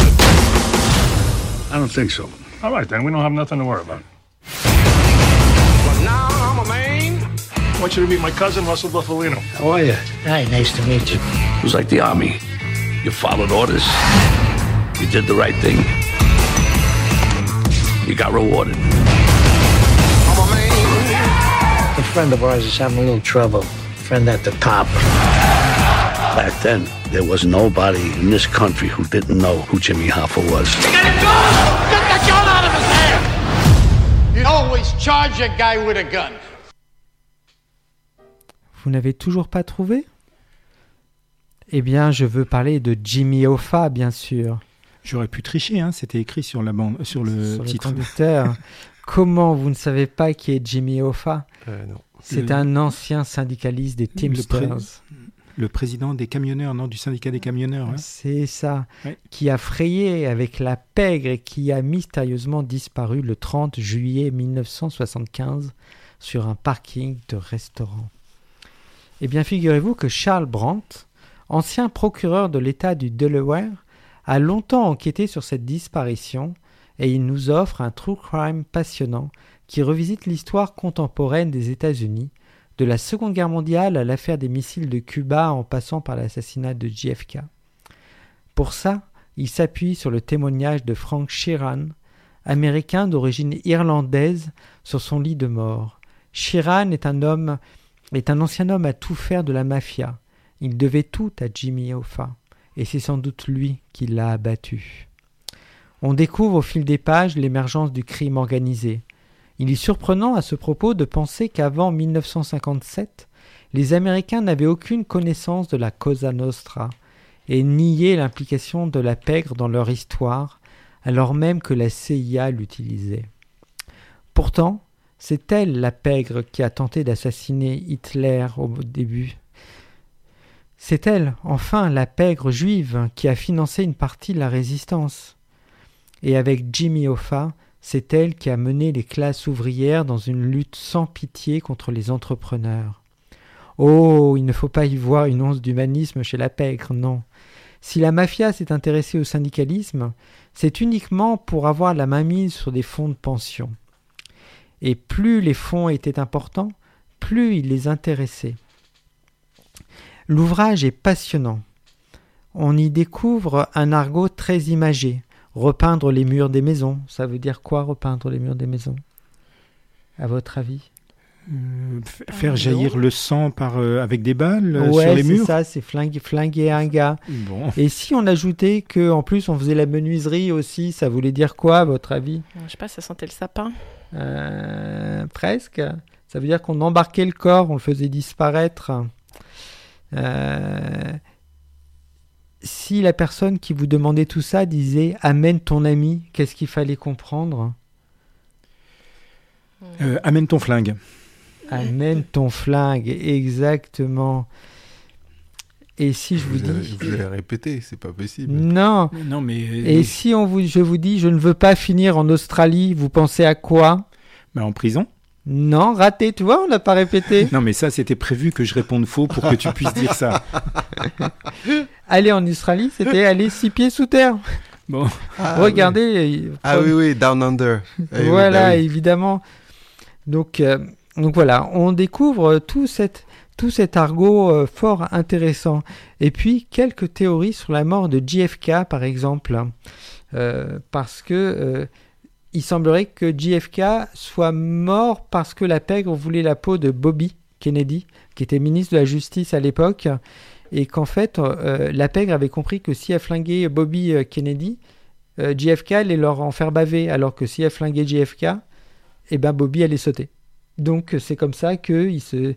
I don't think so. All right, then. We don't have nothing to worry about. But now I'm a man. I want you to meet my cousin, Russell Buffalino. How are you? Hi, nice to meet you. It was like the army. You followed orders. You did the right thing. You got rewarded. I'm a man. A friend of ours is having a little trouble. Friend at the top. Back then, there was nobody in this country who didn't know who Jimmy Hoffa was. Get a gun! Get the gun out of his hand! You always charge a guy with a gun. Vous n'avez toujours pas trouvé ? Eh bien, je veux parler de Jimmy Hoffa, bien sûr. J'aurais pu tricher, hein, c'était écrit sur la bande, sur le Sur le titre. conducteur. Comment vous ne savez pas qui est Jimmy Hoffa ? Non. C'est un ancien syndicaliste des Teamsters. Le président des camionneurs, non, du syndicat des camionneurs. Hein. C'est ça, Ouais. qui a frayé avec la pègre et qui a mystérieusement disparu le 30 juillet 1975 sur un parking de restaurant. Eh bien, figurez-vous que Charles Brandt, ancien procureur de l'État du Delaware, a longtemps enquêté sur cette disparition et il nous offre un true crime passionnant qui revisite l'histoire contemporaine des États-Unis, de la Seconde Guerre mondiale à l'affaire des missiles de Cuba en passant par l'assassinat de JFK. Pour ça, il s'appuie sur le témoignage de Frank Sheeran, américain d'origine irlandaise, sur son lit de mort. Sheeran est un ancien homme à tout faire de la mafia. Il devait tout à Jimmy Hoffa, et c'est sans doute lui qui l'a abattu. On découvre au fil des pages l'émergence du crime organisé, Il est surprenant à ce propos de penser qu'avant 1957, les Américains n'avaient aucune connaissance de la Cosa Nostra et niaient l'implication de la pègre dans leur histoire, alors même que la CIA l'utilisait. Pourtant, c'est elle, la pègre, qui a tenté d'assassiner Hitler au début. C'est elle, enfin, la pègre juive, qui a financé une partie de la résistance. Et avec Jimmy Hoffa, c'est elle qui a mené les classes ouvrières dans une lutte sans pitié contre les entrepreneurs. Oh, il ne faut pas y voir une once d'humanisme chez la pègre, non. Si la mafia s'est intéressée au syndicalisme, c'est uniquement pour avoir la mainmise sur des fonds de pension. Et plus les fonds étaient importants, plus ils les intéressaient. L'ouvrage est passionnant. On y découvre un argot très imagé. Repeindre les murs des maisons. Ça veut dire quoi, repeindre les murs des maisons, à votre avis? Faire jaillir le sang avec des balles ouais, sur les murs. c'est ça, c'est flinguer un gars. Bon. Et si on ajoutait qu'en plus on faisait la menuiserie aussi, ça voulait dire quoi, à votre avis? Je sais pas, ça sentait le sapin. Presque. Ça veut dire qu'on embarquait le corps, on le faisait disparaître. Si la personne qui vous demandait tout ça disait « Amène ton ami », qu'est-ce qu'il fallait comprendre? Amène ton flingue. Amène ton flingue, exactement. Et si je vous dis... Vous allez répéter, c'est pas possible. Non. Non, mais... Et si je vous dis « Je ne veux pas finir en Australie », vous pensez à quoi? En prison. Non, raté, tu vois, on n'a pas répété. Non, mais ça, c'était prévu que je réponde faux pour que tu puisses dire ça. Aller en Australie, c'était aller 6 pieds sous terre. Bon. Regardez. Oui, Down Under. Voilà, oui. Évidemment. Donc voilà, on découvre tout cet argot fort intéressant. Et puis, quelques théories sur la mort de JFK, par exemple. Parce que... il semblerait que JFK soit mort parce que la pègre voulait la peau de Bobby Kennedy, qui était ministre de la Justice à l'époque, et qu'en fait, la pègre avait compris que si elle flinguait Bobby Kennedy, JFK allait leur en faire baver, alors que si elle flinguait JFK, Bobby allait sauter. Donc c'est comme ça que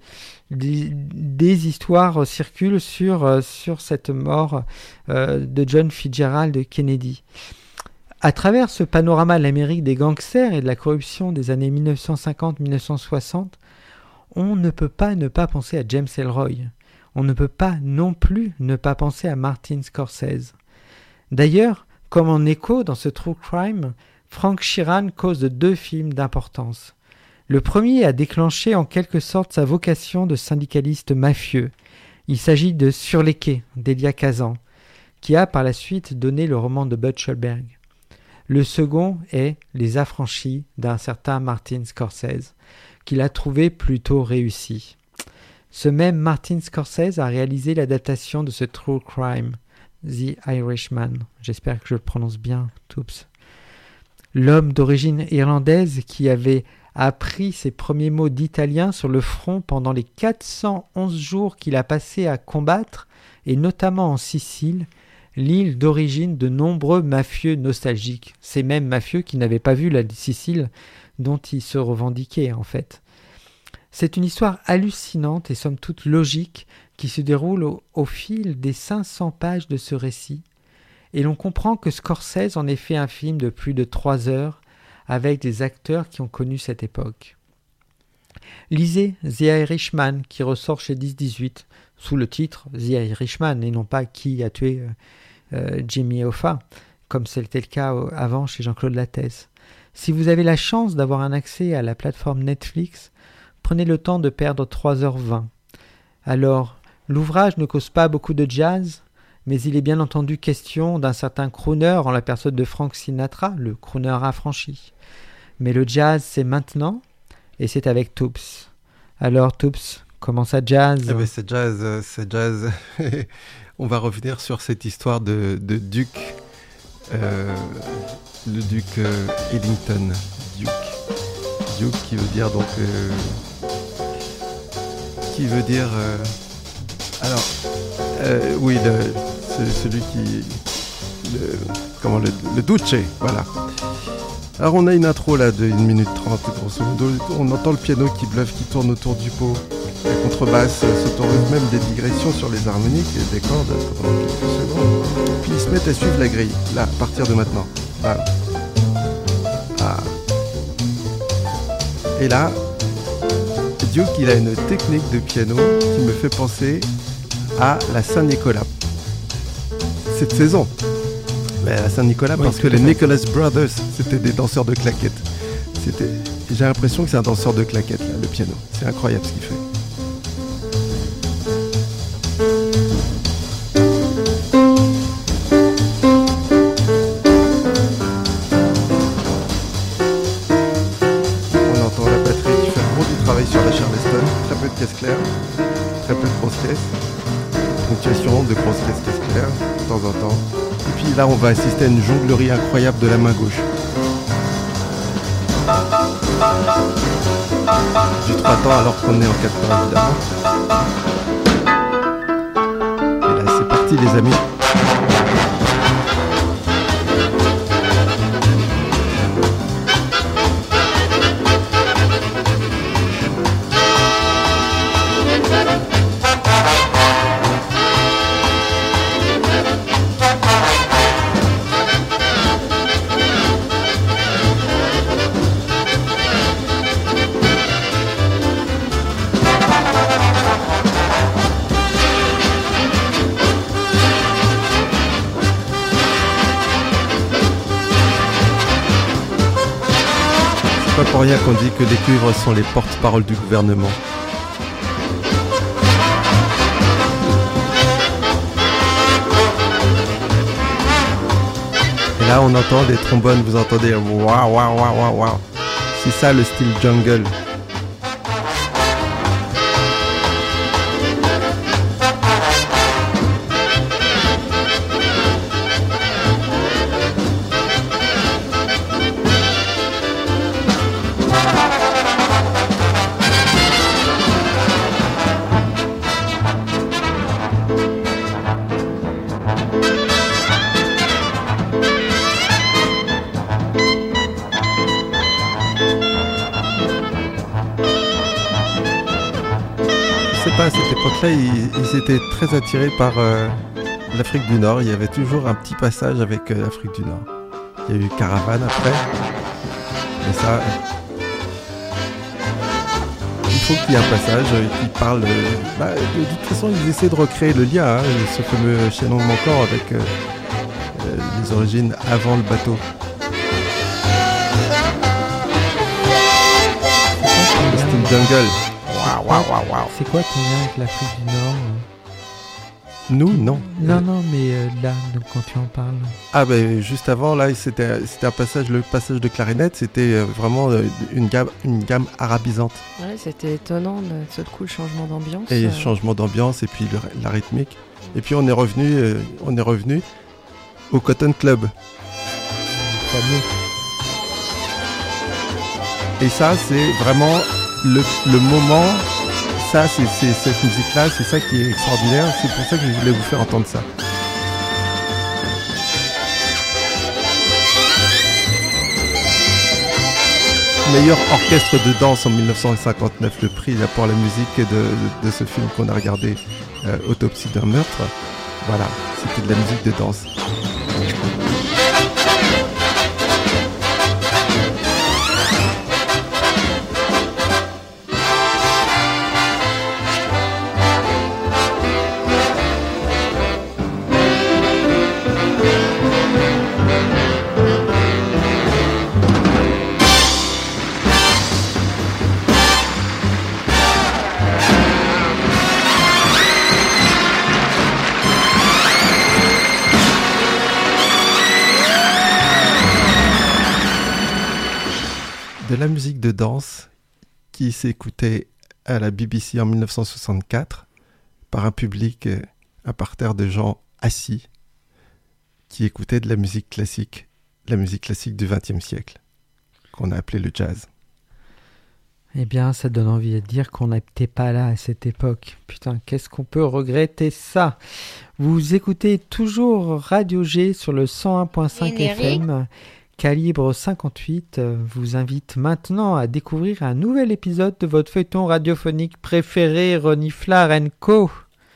des histoires circulent sur cette mort de John Fitzgerald Kennedy. À travers ce panorama de l'Amérique des gangsters et de la corruption des années 1950-1960, on ne peut pas ne pas penser à James Ellroy. On ne peut pas non plus ne pas penser à Martin Scorsese. D'ailleurs, comme en écho dans ce True Crime, Frank Sheeran cause de 2 films d'importance. Le premier a déclenché en quelque sorte sa vocation de syndicaliste mafieux. Il s'agit de Sur les quais d'Elia Kazan, qui a par la suite donné le roman de Bud Schulberg. Le second est Les Affranchis d'un certain Martin Scorsese, qu'il a trouvé plutôt réussi. Ce même Martin Scorsese a réalisé l'adaptation de ce True Crime, The Irishman. J'espère que je le prononce bien, Toups. L'homme d'origine irlandaise qui avait appris ses premiers mots d'italien sur le front pendant les 411 jours qu'il a passé à combattre, et notamment en Sicile, l'île d'origine de nombreux mafieux nostalgiques. Ces mêmes mafieux qui n'avaient pas vu la Sicile dont ils se revendiquaient en fait. C'est une histoire hallucinante et somme toute logique qui se déroule au fil des 500 pages de ce récit. Et l'on comprend que Scorsese en ait fait un film de plus de 3 heures avec des acteurs qui ont connu cette époque. Lisez The Irishman qui ressort chez 10-18 sous le titre The Irishman et non pas Qui a tué Jimmy Hoffa, comme c'était le cas avant chez Jean-Claude Lattès. Si vous avez la chance d'avoir un accès à la plateforme Netflix, prenez le temps de perdre 3h20. Alors, l'ouvrage ne cause pas beaucoup de jazz, mais il est bien entendu question d'un certain crooner en la personne de Frank Sinatra, le crooner affranchi. Mais le jazz, c'est maintenant, et c'est avec Toups. Alors, Toups, comment ça jazz? C'est jazz. On va revenir sur cette histoire de Duke, le duc Ellington. Duke qui veut dire donc... oui, celui qui... le Duce, voilà. Alors on a une intro là de 1 minute 30 grosso modo. On entend le piano qui bluffe, qui tourne autour du pot. La contrebasse s'autorise même des digressions sur les harmoniques et des cordes pendant quelques secondes. Puis ils se mettent à suivre la grille, là, à partir de maintenant. Bam. Ah. Et là, Duke, il a une technique de piano qui me fait penser à la Saint-Nicolas. Cette saison. Mais à Saint-Nicolas, Oui, parce tout que à les fait. Nicholas Brothers, c'était des danseurs de claquettes. J'ai l'impression que c'est un danseur de claquettes, là, le piano. C'est incroyable ce qu'il fait. On entend la batterie qui fait un gros du travail sur la Charleston. Très peu de caisse claire, très peu de grosses caisses. Ponctuation de grosses caisses claires, de temps en temps. Et puis là, on va assister à une jonglerie incroyable de la main gauche. Du 3 temps alors qu'on est en 4 temps, évidemment. Et là, c'est parti, les amis. C'est pas pour rien qu'on dit que les cuivres sont les porte-paroles du gouvernement. Et là, on entend des trombones, vous entendez waouh, waouh, waouh, waouh, waouh. C'est ça le style jungle. Je sais pas, à cette époque-là, ils étaient très attirés par l'Afrique du Nord. Il y avait toujours un petit passage avec l'Afrique du Nord. Il y a eu Caravane après. Mais ça, il faut qu'il y ait un passage qui parle. De toute façon, ils essaient de recréer le lien, hein, ce fameux chaînon manquant avec les origines avant le bateau. Le style jungle. Waouh, waouh, waouh, waouh. C'est quoi ton lien avec l'Afrique du Nord Nous, non. Non, mais là, donc, quand tu en parles. Ah ben juste avant là c'était un passage, le passage de clarinette, c'était vraiment une gamme arabisante. Ouais, c'était étonnant de ce coup, le changement d'ambiance. Et changement d'ambiance et puis la rythmique. Et puis on est revenu au Cotton Club. Fameux. Et ça c'est vraiment le moment. Ça c'est cette musique là, c'est ça qui est extraordinaire. C'est pour ça que je voulais vous faire entendre ça. Meilleur orchestre de danse en 1959, le prix là, pour la musique de ce film qu'on a regardé, Autopsie d'un meurtre. Voilà, c'était de la musique de danse. De la musique de danse qui s'écoutait à la BBC en 1964 par un public, un parterre de gens assis qui écoutaient de la musique classique du XXe siècle, qu'on a appelé le jazz. Eh bien, ça donne envie de dire qu'on n'était pas là à cette époque. Putain, qu'est-ce qu'on peut regretter ça ? Vous écoutez toujours Radio G sur le 101.5 FM Calibre 58 vous invite maintenant à découvrir un nouvel épisode de votre feuilleton radiophonique préféré, Reniflard & Co.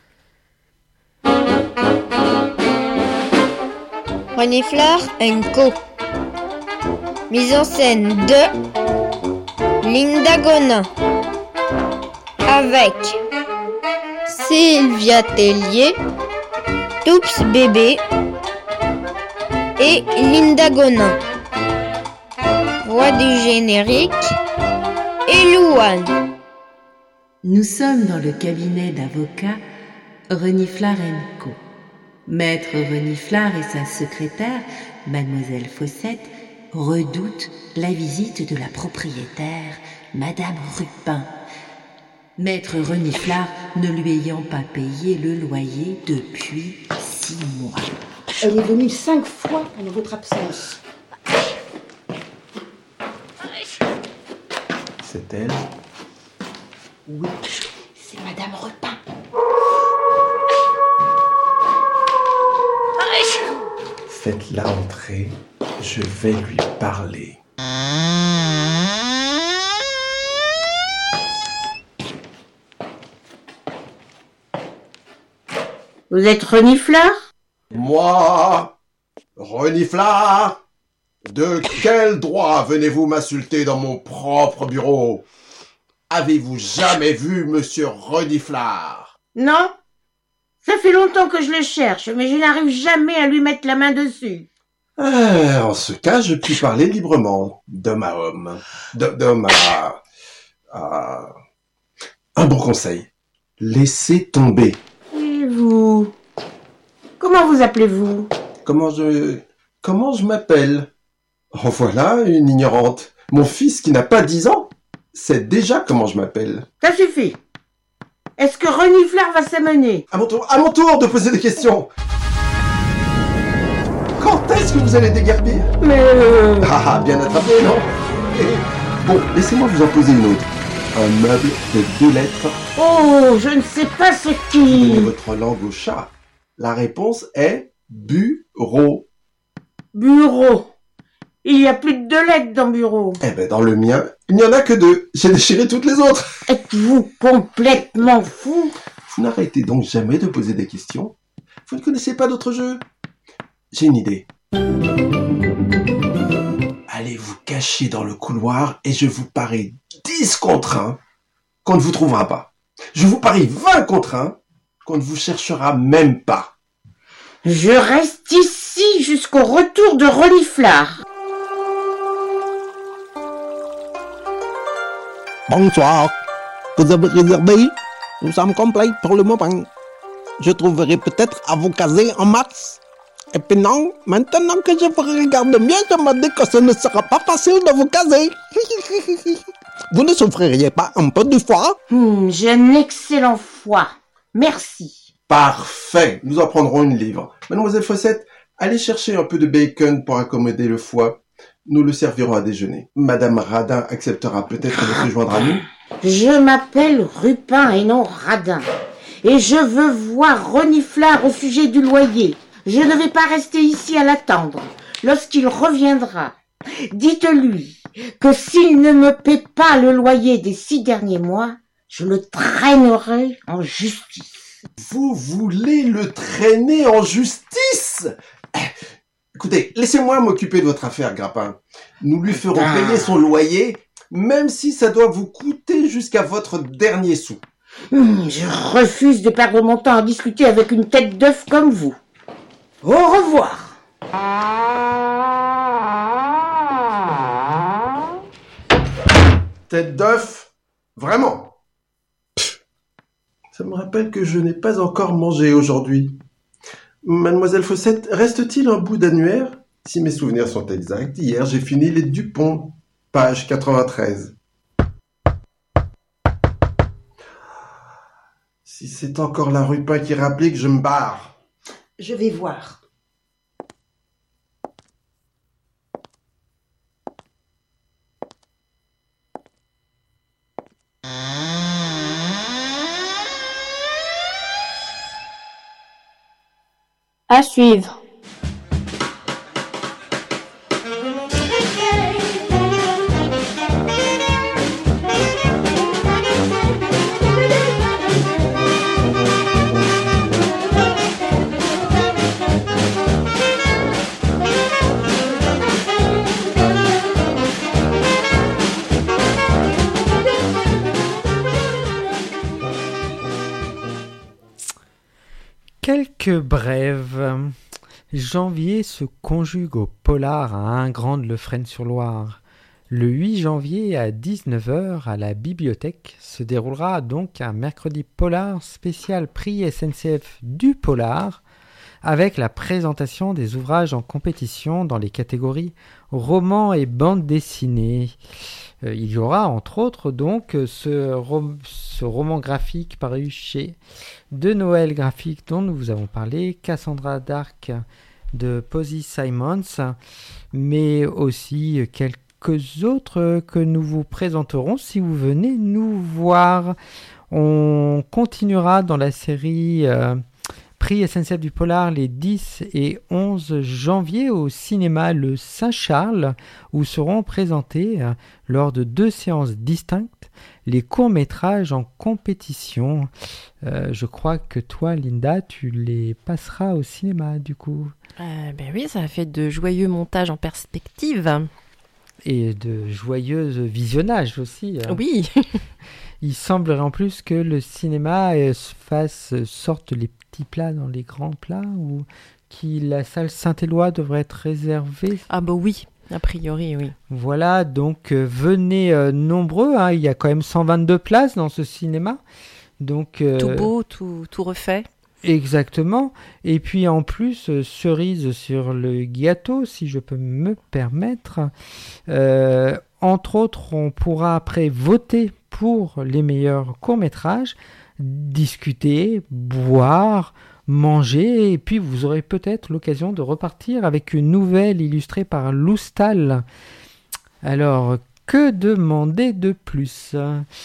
Reniflard & Co. Mise en scène de Linda Gonin avec Sylvia Tellier, Toups Bébé et Linda Gonin. Voix du générique et Louane. Nous sommes dans le cabinet d'avocat Reniflard & Co. Maître Reniflard et sa secrétaire, Mademoiselle Fossette, redoutent la visite de la propriétaire, Madame Rupin. Maître Reniflard ne lui ayant pas payé le loyer depuis 6 mois. Elle est venue 5 fois pendant votre absence. C'est elle? Oui, c'est Madame Rupin. Faites-la entrer, je vais lui parler. Vous êtes Reniflard? Moi, Reniflard? De quel droit venez-vous m'insulter dans mon propre bureau? Avez-vous jamais vu Monsieur Reniflard? Non? Ça fait longtemps que je le cherche, mais je n'arrive jamais à lui mettre la main dessus. En ce cas, je puis parler librement, d'homme à homme, d'homme à... Un bon conseil, laissez tomber. Et vous? Comment vous appelez-vous? Comment je m'appelle? Oh voilà, une ignorante. Mon fils qui n'a pas 10 ans sait déjà comment je m'appelle. Ça suffit. Est-ce que Reniflard va s'amener? À mon tour de poser des questions. Quand est-ce que vous allez déguerpir? Ah, bien attrapé, non? Bon, laissez-moi vous en poser une autre. Un meuble de 2 lettres. Oh, je ne sais pas ce qui... Donnez votre langue au chat. La réponse est bureau. Bureau. Il y a plus de 2 lettres dans bureau. Eh ben, dans le mien, il n'y en a que 2. J'ai déchiré toutes les autres. Êtes-vous complètement fou? Vous n'arrêtez donc jamais de poser des questions? Vous ne connaissez pas d'autres jeux? J'ai une idée. Allez vous cacher dans le couloir et je vous parie 10 contre 1 qu'on ne vous trouvera pas. Je vous parie 20 contre 1 qu'on ne vous cherchera même pas. Je reste ici jusqu'au retour de Reniflard. Bonsoir. Vous avez réservé? Nous sommes complets pour le moment. Je trouverai peut-être à vous caser en mars. Et puis non, maintenant que je vous regarde mieux, je me dis que ce ne sera pas facile de vous caser. Vous ne souffririez pas un peu du foie? J'ai un excellent foie. Merci. Parfait. Nous en prendrons une livre. Mademoiselle Fossette, allez chercher un peu de bacon pour accommoder le foie. Nous le servirons à déjeuner. Madame Radin acceptera peut-être de se joindre à nous. Je m'appelle Rupin et non Radin. Et je veux voir Reniflard au sujet du loyer. Je ne vais pas rester ici à l'attendre. Lorsqu'il reviendra, dites-lui que s'il ne me paie pas le loyer des 6 derniers mois, je le traînerai en justice. Vous voulez le traîner en justice? Écoutez, laissez-moi m'occuper de votre affaire, Grappin. Nous lui ferons payer son loyer, même si ça doit vous coûter jusqu'à votre dernier sou. Je refuse de perdre mon temps à discuter avec une tête d'œuf comme vous. Au revoir. Tête d'œuf? Vraiment? Ça me rappelle que je n'ai pas encore mangé aujourd'hui. Mademoiselle Fossette, reste-t-il un bout d'annuaire? Si mes souvenirs sont exacts, hier j'ai fini les Dupont, page 93. Si c'est encore la Rupin qui rapplique, je me barre. Je vais voir. À suivre. Quelques brèves. Janvier se conjugue au polar à Ingrandes le Fresne-sur-Loire. Le 8 janvier à 19h à la bibliothèque se déroulera donc un mercredi polar spécial prix SNCF du polar avec la présentation des ouvrages en compétition dans les catégories romans et bande dessinée. Il y aura entre autres donc ce roman graphique paru chez De Noël Graphique dont nous vous avons parlé, Cassandra Dark de Posy Simons, mais aussi quelques autres que nous vous présenterons si vous venez nous voir. On continuera dans la série Prix SNCF du Polar les 10 et 11 janvier au cinéma Le Saint-Charles où seront présentés lors de 2 séances distinctes les courts-métrages en compétition. Je crois que toi, Linda, tu les passeras au cinéma du coup. Ben oui, ça a fait de joyeux montages en perspective. Et de joyeux visionnages aussi. Oui. Il semblerait en plus que le cinéma sorte les petits plats dans les grands plats ou que la salle Saint-Éloi devrait être réservée. Ah bah oui, a priori oui. Voilà, donc venez nombreux. Il y a quand même 122 places dans ce cinéma. Donc, tout beau, tout refait. Exactement. Et puis en plus, cerise sur le gâteau, si je peux me permettre. Entre autres, on pourra après voter pour les meilleurs courts-métrages, discuter, boire, manger, et puis vous aurez peut-être l'occasion de repartir avec une nouvelle illustrée par Loustal. Alors, que demander de plus ?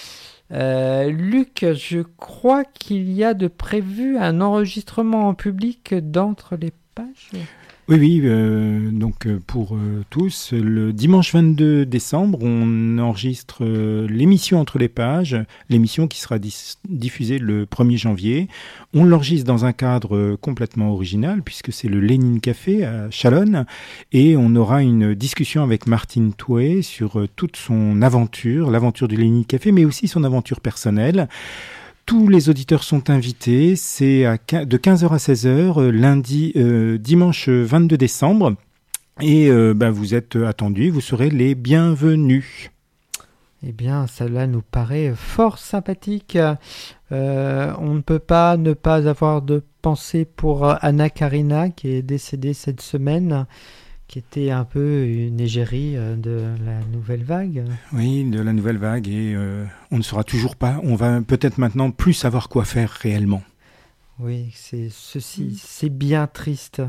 Luc, je crois qu'il y a de prévu un enregistrement en public d'entre les pages. Oui, donc pour tous, le dimanche 22 décembre, on enregistre l'émission Entre les pages, l'émission qui sera diffusée le 1er janvier. On l'enregistre dans un cadre complètement original, puisque c'est le Lénine Café à Chalonnes, et on aura une discussion avec Martine Touet sur toute son aventure, l'aventure du Lénine Café, mais aussi son aventure personnelle. Tous les auditeurs sont invités, c'est de 15h à 16h, dimanche 22 décembre. Et vous êtes attendus, vous serez les bienvenus. Eh bien, cela nous paraît fort sympathique. On ne peut pas ne pas avoir de pensée pour Anna Karina, qui est décédée cette semaine, qui était un peu une égérie de la nouvelle vague. Oui, de la nouvelle vague, et on ne saura toujours pas, on va peut-être maintenant plus savoir quoi faire réellement. Oui, c'est bien triste.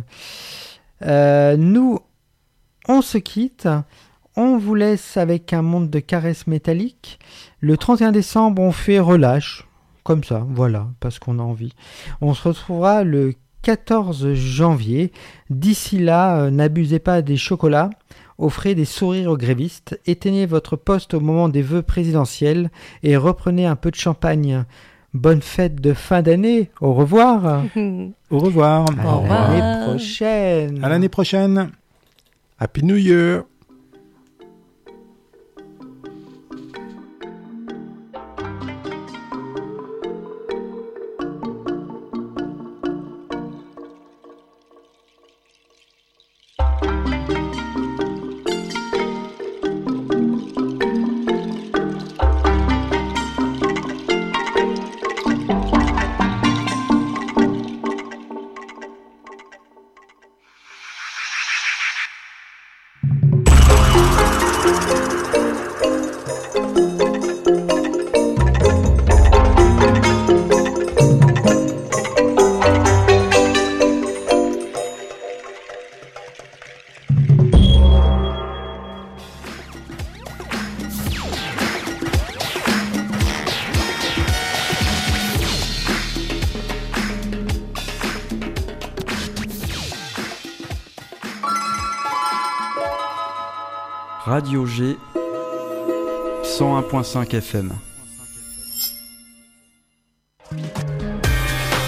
Nous, on se quitte, on vous laisse avec un monde de caresses métalliques. Le 31 décembre, on fait relâche, comme ça, voilà, parce qu'on a envie. On se retrouvera le 14 janvier. D'ici là, n'abusez pas des chocolats, offrez des sourires aux grévistes, éteignez votre poste au moment des vœux présidentiels et reprenez un peu de champagne. Bonne fête de fin d'année, au revoir. Au revoir. À l'année prochaine. À l'année prochaine. Happy New Year. Radio G 101.5 FM.